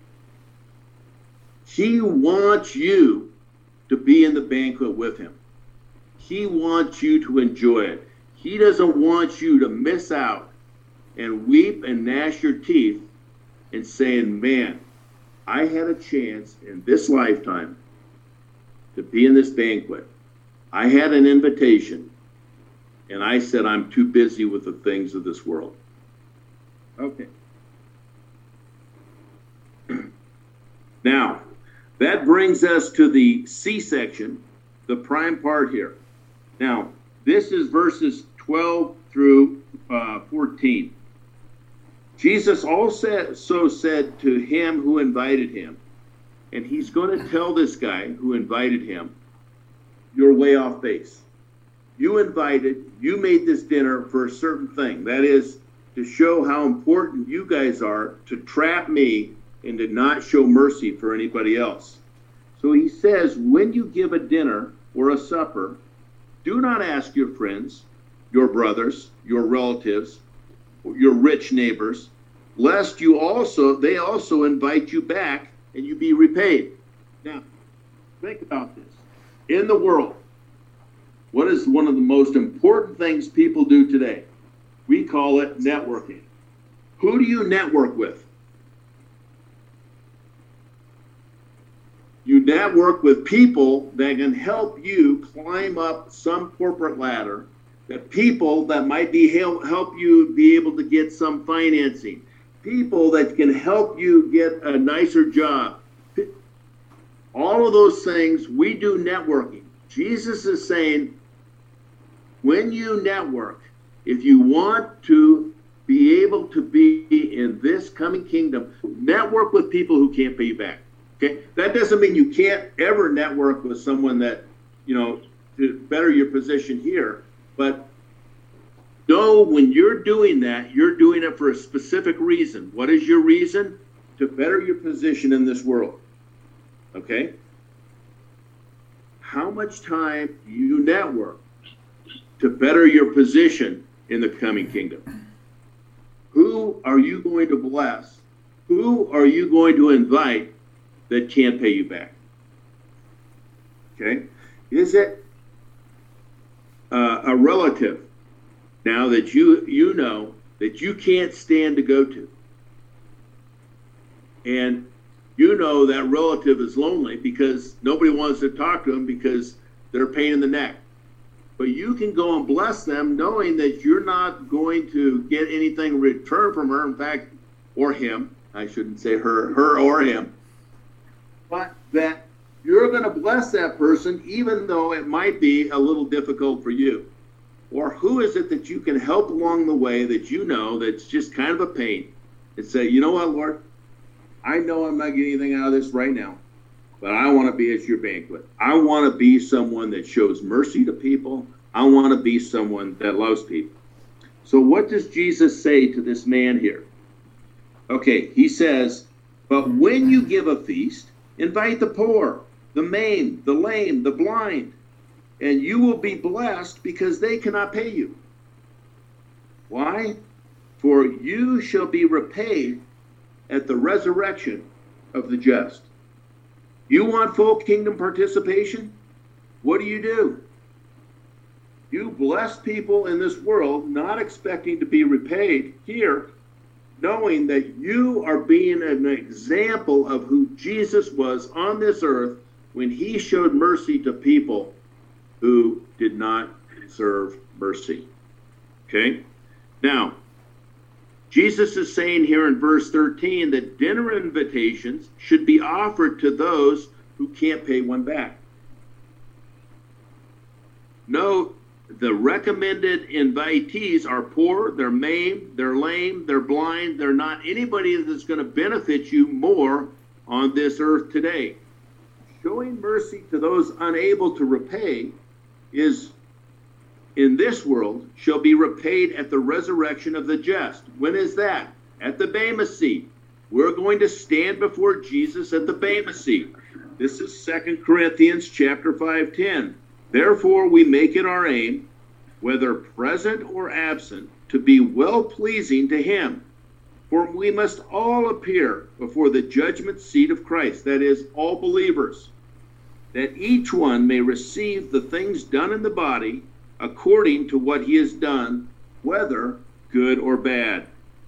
Speaker 1: He wants you to be in the banquet with him. He wants you to enjoy it. He doesn't want you to miss out and weep and gnash your teeth and saying, man, I had a chance in this lifetime to be in this banquet. I had an invitation, and I said I'm too busy with the things of this world. Okay. Now, that brings us to the C section, the prime part here. Now, this is verses twelve through uh, fourteen. Jesus also said to him who invited him, and he's going to tell this guy who invited him, you're way off base. You invited, you made this dinner for a certain thing. That is to show how important you guys are to trap me and did not show mercy for anybody else. So he says, when you give a dinner or a supper, do not ask your friends, your brothers, your relatives, your rich neighbors, lest you also they also invite you back and you be repaid. Now, think about this. In the world, what is one of the most important things people do today? We call it networking. Who do you network with? You network with people that can help you climb up some corporate ladder, that people that might be help, help you be able to get some financing, people that can help you get a nicer job. All of those things, we do networking. Jesus is saying, when you network, if you want to be able to be in this coming kingdom, network with people who can't pay you back. Okay, that doesn't mean you can't ever network with someone that, you know, to better your position here. But know when you're doing that, you're doing it for a specific reason. What is your reason? To better your position in this world. Okay? How much time do you network to better your position in the coming kingdom? Who are you going to bless? Who are you going to invite that can't pay you back? Okay? Is it uh, a relative now that you you know that you can't stand to go to? And you know that relative is lonely because nobody wants to talk to them because they're a pain in the neck. But you can go and bless them knowing that you're not going to get anything in return from her, in fact, or him. I shouldn't say her, her or him. But that you're going to bless that person even though it might be a little difficult for you. Or who is it that you can help along the way that you know that's just kind of a pain? And say, you know what, Lord? I know I'm not getting anything out of this right now, but I want to be at your banquet. I want to be someone that shows mercy to people. I want to be someone that loves people. So what does Jesus say to this man here? Okay, he says, but when you give a feast, invite the poor, the maimed, the lame, the blind, and you will be blessed because they cannot pay you. Why? For you shall be repaid at the resurrection of the just. You want full kingdom participation? What do you do? You bless people in this world, not expecting to be repaid here, knowing that you are being an example of who Jesus was on this earth when he showed mercy to people who did not deserve mercy. Okay? Now, Jesus is saying here in verse thirteen that dinner invitations should be offered to those who can't pay one back. Note, the recommended invitees are poor, they're maimed, they're lame, they're blind, they're not anybody that's going to benefit you more on this earth today. Showing mercy to those unable to repay is, in this world, shall be repaid at the resurrection of the just. When is that? At the Bema seat. We're going to stand before Jesus at the Bema seat. This is Second Corinthians chapter five ten. Therefore we make it our aim, whether present or absent, to be well-pleasing to him. For we must all appear before the judgment seat of Christ, that is, all believers, that each one may receive the things done in the body according to what he has done, whether good or bad.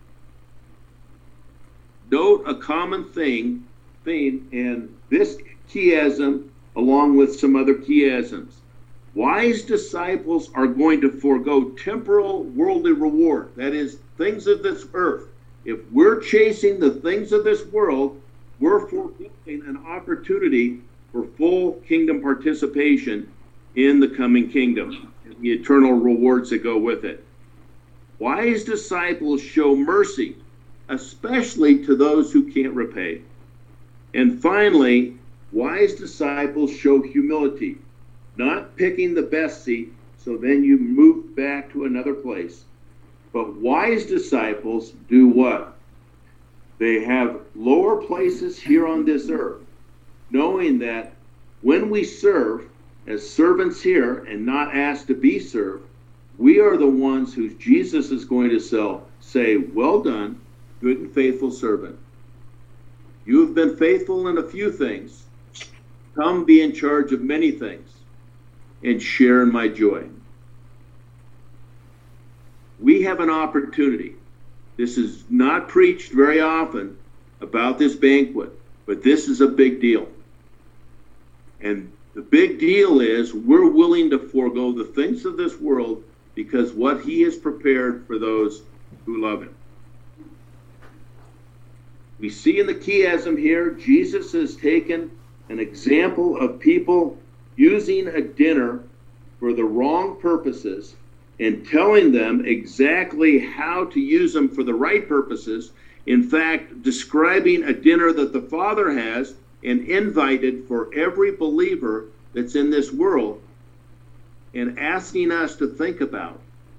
Speaker 1: Note a common thing, theme in this chiasm along with some other chiasms. Wise disciples are going to forego temporal worldly reward, that is, things of this earth. If we're chasing the things of this world, we're foregoing an opportunity for full kingdom participation in the coming kingdom, and the eternal rewards that go with it. Wise disciples show mercy, especially to those who can't repay. And finally, wise disciples show humility, not picking the best seat so then you move back to another place. But wise disciples do what? They have lower places here on this earth, knowing that when we serve as servants here and not asked to be served, we are the ones who Jesus is going to sell, say, well done, good and faithful servant. You have been faithful in a few things. Come be in charge of many things and share in my joy. We have an opportunity. This is not preached very often about this banquet, but this is a big deal. And the big deal is we're willing to forego the things of this world because what he has prepared for those who love him. We see in the chiasm here, Jesus has taken an example of people using a dinner for the wrong purposes and telling them exactly how to use them for the right purposes. In fact, describing a dinner that the Father has and invited for every believer that's in this world, and asking us to think about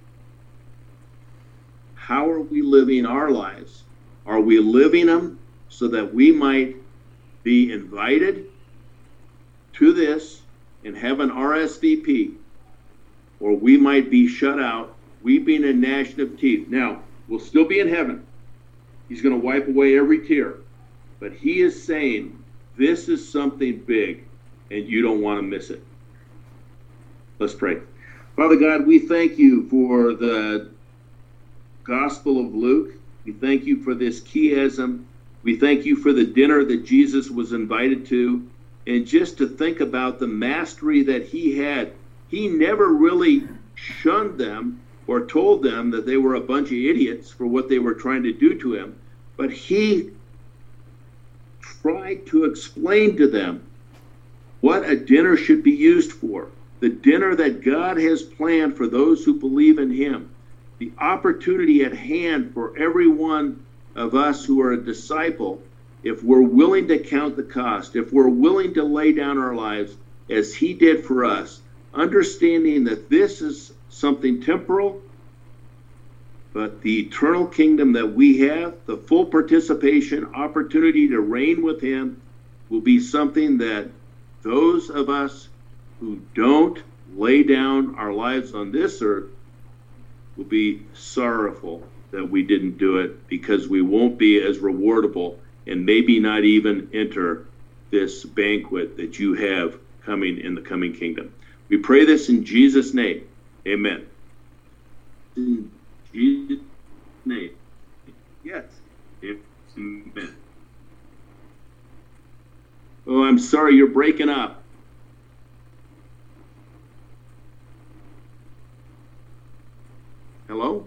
Speaker 1: how are we living our lives? Are we living them so that we might be invited to this and have an R S V P, or we might be shut out, weeping and gnashing of teeth? Now, we'll still be in heaven. He's going to wipe away every tear. But he is saying, this is something big, and you don't want to miss it. Let's pray. Father God, we thank you for the Gospel of Luke. We thank you for this chiasm. We thank you for the dinner that Jesus was invited to. And just to think about the mastery that he had, he never really shunned them or told them that they were a bunch of idiots for what they were trying to do to him. But he tried to explain to them what a dinner should be used for. The dinner that God has planned for those who believe in him. The opportunity at hand for every one of us who are a disciple, if we're willing to count the cost, if we're willing to lay down our lives as he did for us, understanding that this is something temporal, but the eternal kingdom that we have, the full participation, opportunity to reign with him, will be something that those of us who don't lay down our lives on this earth will be sorrowful that we didn't do it, because we won't be as rewardable and maybe not even enter this banquet that you have coming in the coming kingdom. We pray this in Jesus' name. Amen. In Jesus' name. Yes. Amen. Oh, I'm sorry, you're breaking up. Hello?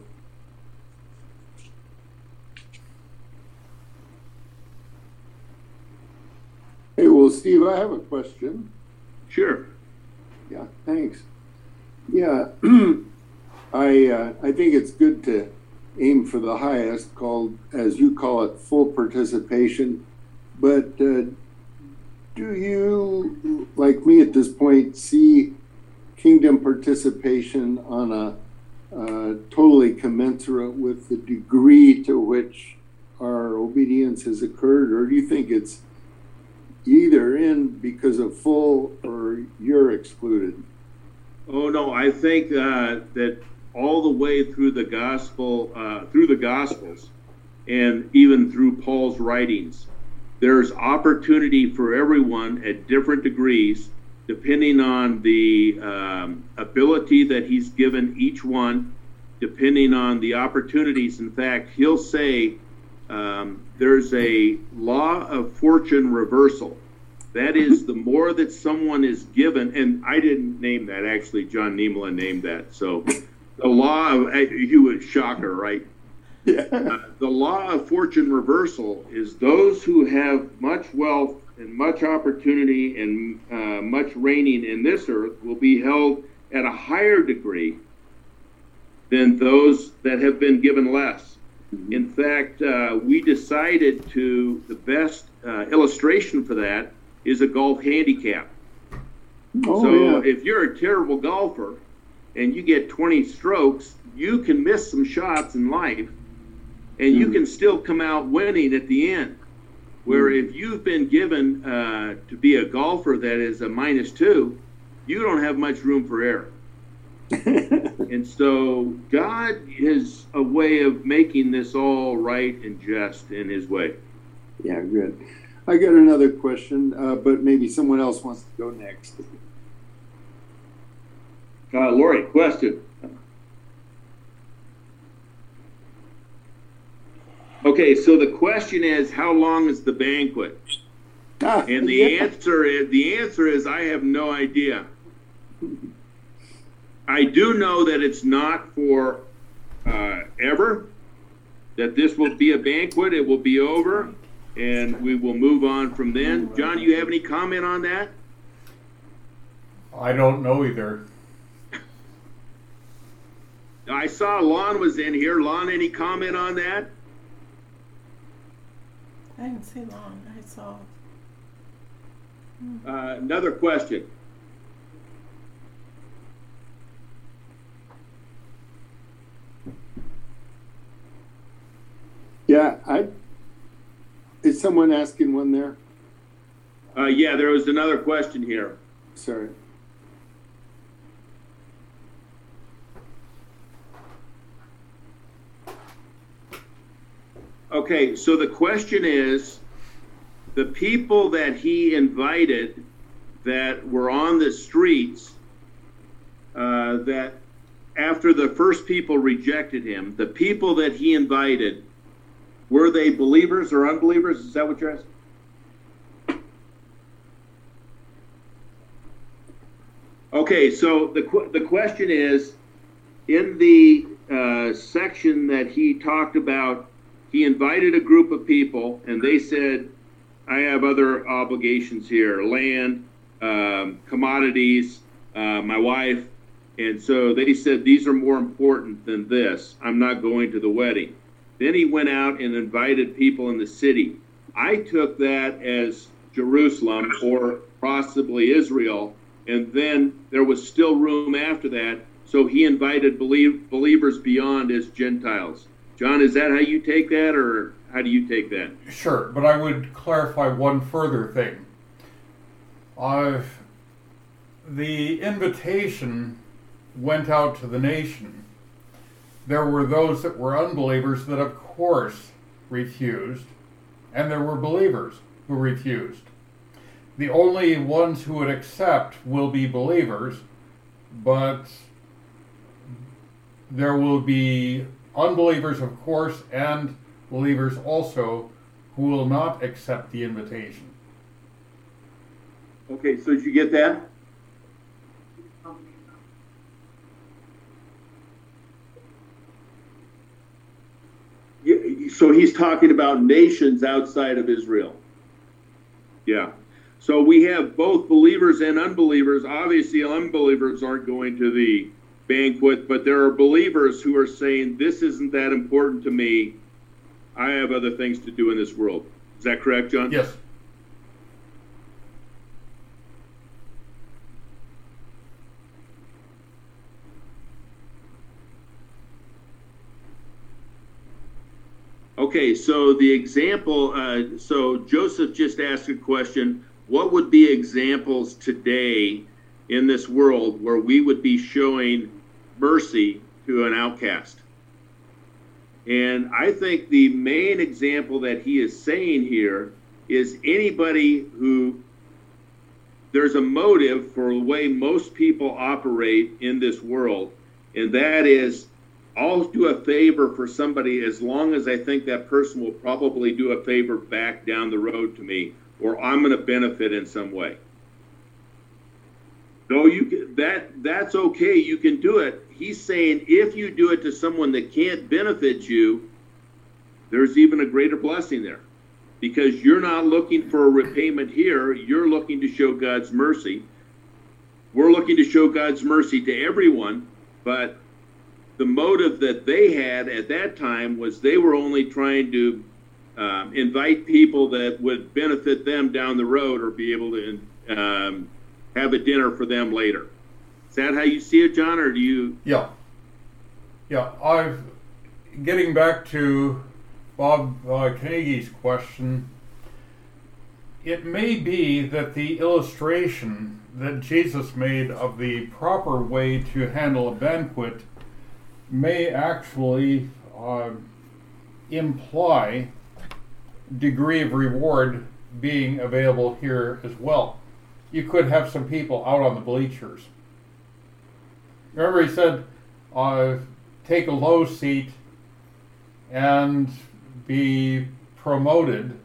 Speaker 2: Hey, well, Steve, I have a question.
Speaker 1: Sure.
Speaker 2: Yeah, thanks. Yeah, I uh, I think it's good to aim for the highest, called, as you call it, full participation. But uh, do you, like me at this point, see kingdom participation on a uh, totally commensurate with the degree to which our obedience has occurred, or do you think it's either in because of full or you're excluded?
Speaker 1: Oh, no, I think uh, that all the way through the gospel, uh, through the Gospels, and even through Paul's writings, there's opportunity for everyone at different degrees, depending on the um, ability that he's given each one, depending on the opportunities. In fact, he'll say um, there's a law of fortune reversal. That is, the more that someone is given, and I didn't name that, actually, John Niemela named that. So the law of, you would shocker, right?
Speaker 2: Yeah.
Speaker 1: Uh, the law of fortune reversal is those who have much wealth and much opportunity and uh, much reigning in this earth will be held at a higher degree than those that have been given less. Mm-hmm. In fact, uh, we decided to, the best uh, illustration for that is a golf handicap.
Speaker 2: Oh,
Speaker 1: so
Speaker 2: yeah.
Speaker 1: If you're a terrible golfer and you get twenty strokes, you can miss some shots in life, and you
Speaker 2: Mm.
Speaker 1: can still come out winning at the end. Where if you've been given uh, to be a golfer that is a minus two, you don't have much room for error. And so God is a way of making this all right and just in his way.
Speaker 2: Yeah, good. I got another question, uh, but maybe someone else wants to go next.
Speaker 1: Uh, Lori, question. Okay, so the question is, how long is the banquet?
Speaker 2: Ah,
Speaker 1: And the
Speaker 2: yeah.
Speaker 1: answer is, the answer is, I have no idea. I do know that it's not for uh, ever, that this will be a banquet, it will be over, and we will move on from then. John, you have any comment on that?
Speaker 3: I don't know either.
Speaker 1: I saw Lon was in here. Lon, any comment on that?
Speaker 4: I didn't see long. I saw.
Speaker 1: Uh, another question.
Speaker 2: Yeah, I. Is someone asking one there?
Speaker 1: Uh, yeah, there was another question here.
Speaker 2: Sorry.
Speaker 1: Okay, so the question is, the people that he invited that were on the streets, uh, that after the first people rejected him, the people that he invited, were they believers or unbelievers? Is that what you're asking? Okay, so the qu- the question is, in the uh, section that he talked about, he invited a group of people, and they said, I have other obligations here, land, um, commodities, uh, my wife. And so they said, these are more important than this. I'm not going to the wedding. Then he went out and invited people in the city. I took that as Jerusalem or possibly Israel. And then there was still room after that. So he invited believe, believers beyond as Gentiles. John, is that how you take that, or how do you take that?
Speaker 3: Sure, but I would clarify one further thing. Uh, the invitation went out to the nation. There were those that were unbelievers that, of course, refused, and there were believers who refused. The only ones who would accept will be believers, but there will be unbelievers, of course, and believers also who will not accept the invitation.
Speaker 1: Okay, so did you get that? Yeah, so he's talking about nations outside of Israel. Yeah. So we have both believers and unbelievers. Obviously, unbelievers aren't going to the banquet, but there are believers who are saying, this isn't that important to me. I have other things to do in this world. Is that correct, John?
Speaker 3: Yes.
Speaker 1: Okay, so the example, uh, so Joseph just asked a question. What would be examples today in this world where we would be showing mercy to an outcast? And I think the main example that he is saying here is anybody who, there's a motive for the way most people operate in this world, and that is, I'll do a favor for somebody as long as I think that person will probably do a favor back down the road to me, or I'm going to benefit in some way. Though you can, that that's okay, you can do it. He's saying if you do it to someone that can't benefit you, there's even a greater blessing there, because you're not looking for a repayment here. You're looking to show God's mercy. We're looking to show God's mercy to everyone, but the motive that they had at that time was they were only trying to um, invite people that would benefit them down the road or be able to um, have a dinner for them later. Is that how you see it, John, or do you?
Speaker 3: Yeah. Yeah, I've, getting back to Bob uh, Carnegie's question, it may be that the illustration that Jesus made of the proper way to handle a banquet may actually uh, imply degree of reward being available here as well. You could have some people out on the bleachers. Remember, he said, uh, take a low seat and be promoted.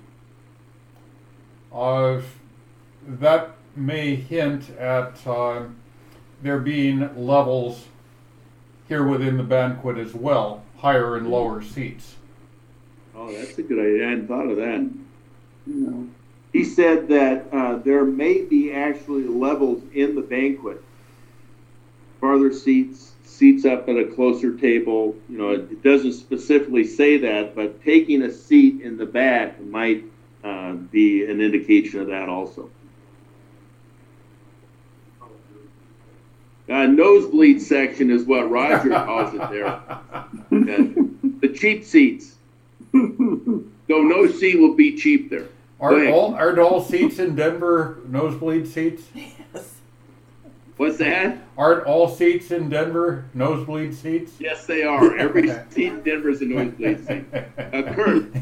Speaker 3: Uh, that may hint at uh, there being levels here within the banquet as well, higher and lower seats.
Speaker 1: Oh, that's a good idea. I hadn't thought of that.
Speaker 2: Yeah.
Speaker 1: He said that uh, there may be actually levels in the banquet. Farther seats, seats up at a closer table. You know, it doesn't specifically say that, but taking a seat in the back might uh, be an indication of that also. Uh, nosebleed section is what Roger calls it there. Okay. The cheap seats. Though no seat will be cheap there.
Speaker 3: Aren't all, aren't all seats in Denver nosebleed seats?
Speaker 4: Yes.
Speaker 1: What's that?
Speaker 3: Aren't all seats in Denver nosebleed seats?
Speaker 1: Yes, they are. Every seat in Denver is a nosebleed seat. Uh, Kurt.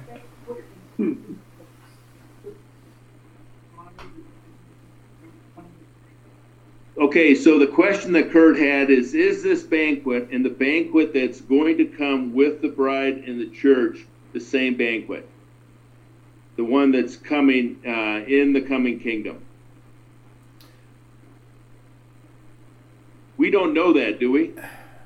Speaker 1: Okay, so the question that Kurt had is, is this banquet and the banquet that's going to come with the bride in the church the same banquet? The one that's coming uh, in the coming kingdom? We don't know that, do we?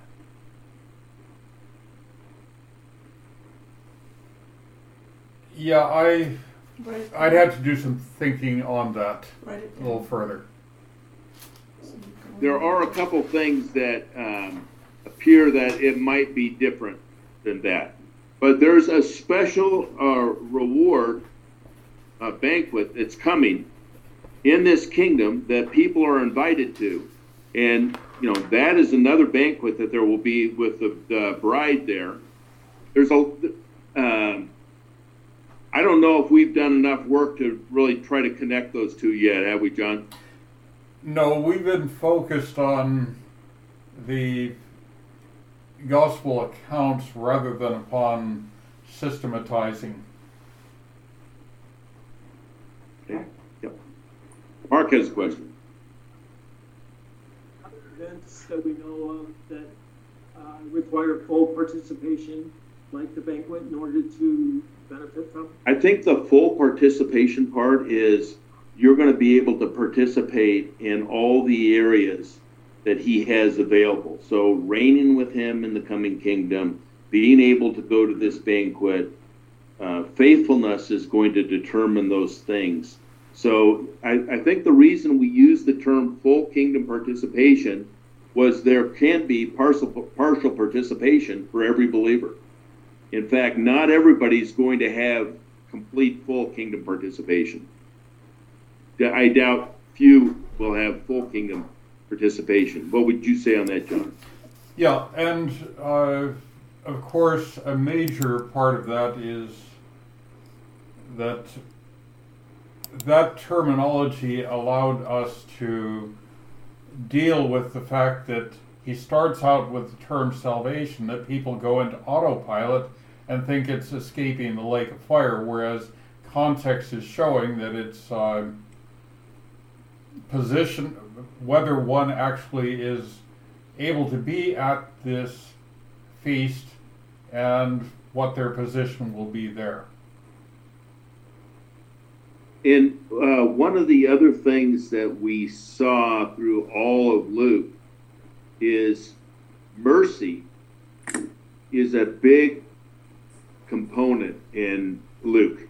Speaker 3: Yeah, I,
Speaker 4: Write it
Speaker 3: I'd
Speaker 4: down.
Speaker 3: have to do some thinking on that
Speaker 4: Write it
Speaker 3: a
Speaker 4: down.
Speaker 3: little further.
Speaker 4: So you can
Speaker 1: There
Speaker 4: read
Speaker 1: are a
Speaker 4: it.
Speaker 1: couple things that um, appear that it might be different than that. But there's a special uh, reward uh, banquet that's coming in this kingdom that people are invited to. And, you know, that is another banquet that there will be with the, the bride there. There's a, um, I don't know if we've done enough work to really try to connect those two yet, have we, John?
Speaker 3: No, we've been focused on the gospel accounts rather than upon systematizing.
Speaker 1: Okay. Yep. Mark has a question.
Speaker 5: Other events that we know of that uh, require full participation, like the banquet, in order to benefit from?
Speaker 1: I think the full participation part is you're going to be able to participate in all the areas that he has available. So reigning with him in the coming kingdom, being able to go to this banquet, uh, faithfulness is going to determine those things. So I, I think the reason we use the term full kingdom participation was there can be partial, partial participation for every believer. In fact, not everybody's going to have complete full kingdom participation. I doubt few will have full kingdom participation. What would you say on that, John?
Speaker 3: Yeah, and uh, of course, a major part of that is that that terminology allowed us to deal with the fact that he starts out with the term salvation, that people go into autopilot and think it's escaping the lake of fire, whereas context is showing that it's uh, position, whether one actually is able to be at this feast and what their position will be there.
Speaker 1: And uh, one of the other things that we saw through all of Luke is mercy is a big component in Luke.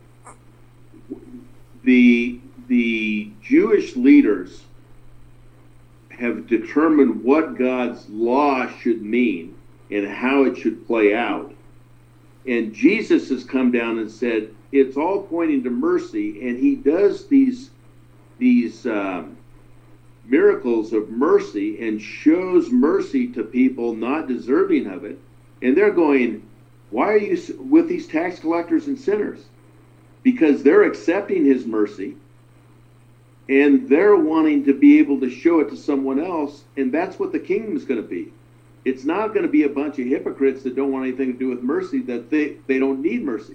Speaker 1: The, the Jewish leaders have determined what God's law should mean and how it should play out. And Jesus has come down and said, it's all pointing to mercy, and he does these, these um, miracles of mercy and shows mercy to people not deserving of it. And they're going, Why are you s- with these tax collectors and sinners? Because they're accepting his mercy and they're wanting to be able to show it to someone else, and that's what the kingdom is going to be. It's not going to be a bunch of hypocrites that don't want anything to do with mercy, that they, they don't need mercy.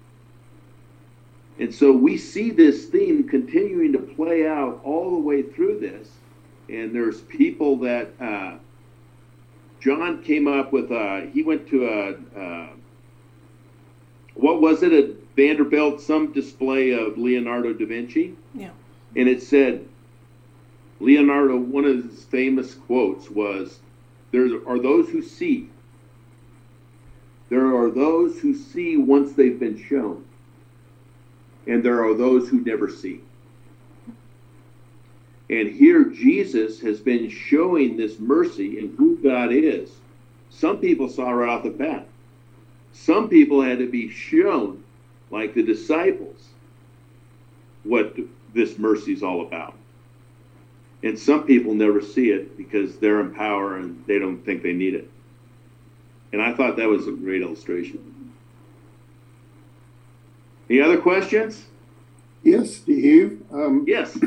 Speaker 1: And so we see this theme continuing to play out all the way through this. And there's people that uh, John came up with, uh, he went to a, uh, what was it, a Vanderbilt, some display of Leonardo da Vinci.
Speaker 4: Yeah.
Speaker 1: And it said, Leonardo, one of his famous quotes was, there are those who see. There are those who see once they've been shown. And there are those who never see. And here Jesus has been showing this mercy and who God is. Some people saw right off the bat. Some people had to be shown, like the disciples, what this mercy is all about. And some people never see it because they're in power and they don't think they need it. And I thought that was a great illustration. Any other questions?
Speaker 2: Yes, Steve. Um,
Speaker 1: Yes.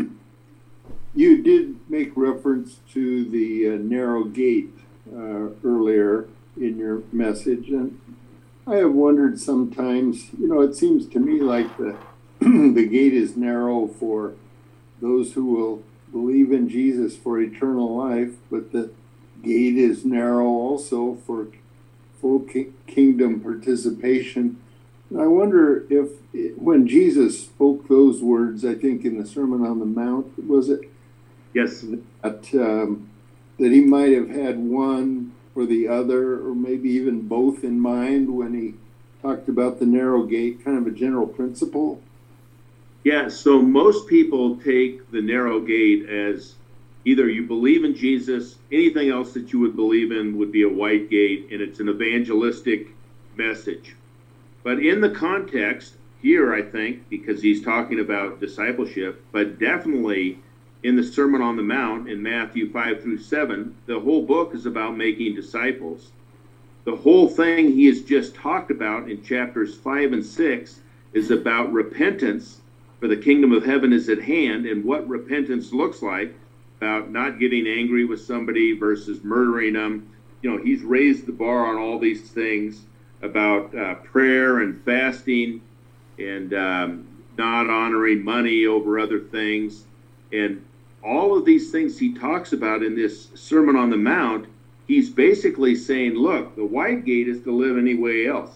Speaker 2: You did make reference to the uh, narrow gate uh, earlier in your message, and I have wondered sometimes, you know, it seems to me like the the gate is narrow for those who will believe in Jesus for eternal life, but the gate is narrow also for full ki- kingdom participation. And I wonder if, it, when Jesus spoke those words, I think in the Sermon on the Mount, was it
Speaker 1: Yes.
Speaker 2: that, um, that he might have had one or the other, or maybe even both in mind when he talked about the narrow gate, kind of a general principle?
Speaker 1: Yeah, so most people take the narrow gate as either you believe in Jesus, anything else that you would believe in would be a wide gate, and it's an evangelistic message. But in the context here, I think, because he's talking about discipleship, but definitely in the Sermon on the Mount in Matthew five through seven, the whole book is about making disciples. The whole thing he has just talked about in chapters five and six is about repentance, for the kingdom of heaven is at hand, and what repentance looks like, about not getting angry with somebody versus murdering them. You know, he's raised the bar on all these things about uh, prayer and fasting and um, not honoring money over other things. And all of these things he talks about in this Sermon on the Mount, he's basically saying, look, the wide gate is to live any way else.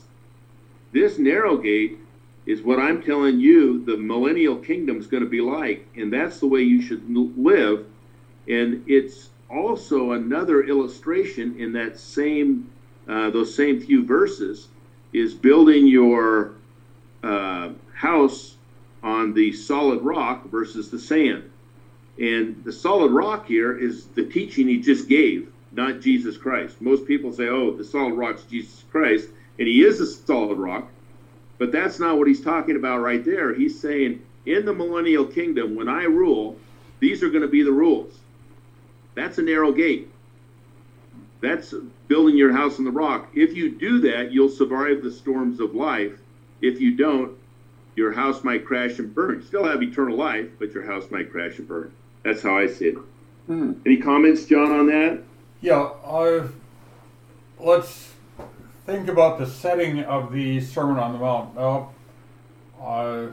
Speaker 1: This narrow gate is what I'm telling you the millennial kingdom is going to be like, and that's the way you should live. And it's also another illustration in that same, uh, those same few verses, is building your uh, house on the solid rock versus the sand. And the solid rock here is the teaching he just gave, not Jesus Christ. Most people say, oh, the solid rock's Jesus Christ, and he is a solid rock. But that's not what he's talking about right there. He's saying, in the millennial kingdom, when I rule, these are going to be the rules. That's a narrow gate. That's building your house on the rock. If you do that, you'll survive the storms of life. If you don't, your house might crash and burn. You still have eternal life, but your house might crash and burn. That's how I see it.
Speaker 2: Hmm.
Speaker 1: Any comments, John, on that?
Speaker 3: Yeah, I've, let's think about the setting of the Sermon on the Mount. Now, uh,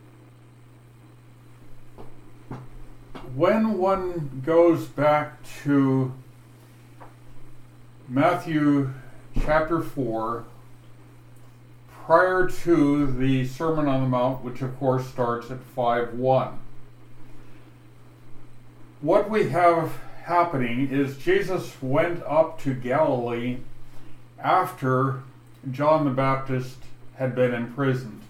Speaker 3: when one goes back to Matthew chapter four, prior to the Sermon on the Mount, which of course starts at five one, what we have happening is Jesus went up to Galilee after John the Baptist had been imprisoned.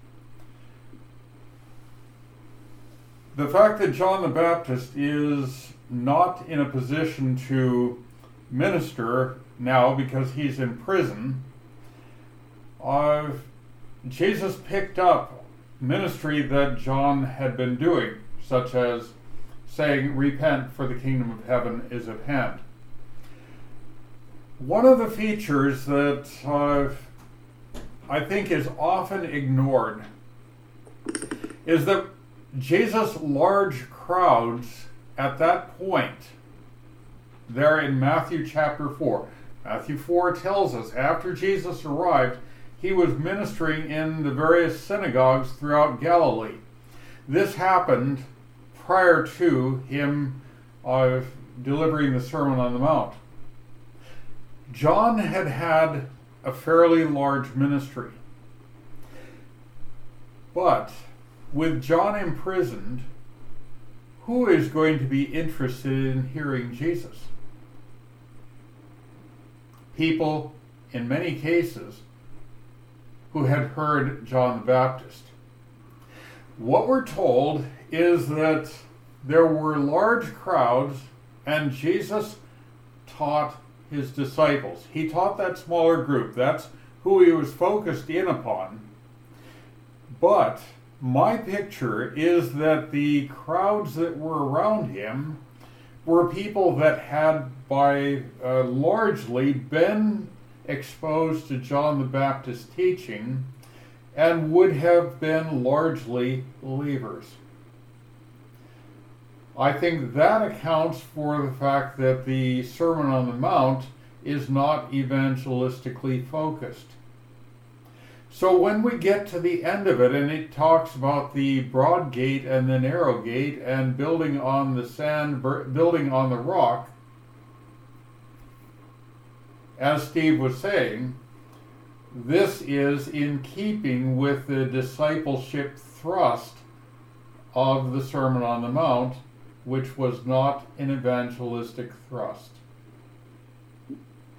Speaker 3: The fact that John the Baptist is not in a position to minister now because he's in prison, uh, Jesus picked up ministry that John had been doing, such as saying, repent, for the kingdom of heaven is at hand. One of the features that uh, I think is often ignored is that Jesus' large crowds at that point, there in Matthew chapter four, Matthew four tells us after Jesus arrived, he was ministering in the various synagogues throughout Galilee. This happened prior to him uh, delivering the Sermon on the Mount. John had had a fairly large ministry. But with John imprisoned, who is going to be interested in hearing Jesus? People, in many cases, who had heard John the Baptist. What we're told is that there were large crowds and Jesus taught his disciples. He taught that smaller group. That's who he was focused in upon. But my picture is that the crowds that were around him were people that had by uh, largely been exposed to John the Baptist's teaching and would have been largely believers. I think that accounts for the fact that the Sermon on the Mount is not evangelistically focused. So when we get to the end of it and it talks about the broad gate and the narrow gate and building on the sand, building on the rock, as Steve was saying, this is in keeping with the discipleship thrust of the Sermon on the Mount, which was not an evangelistic thrust.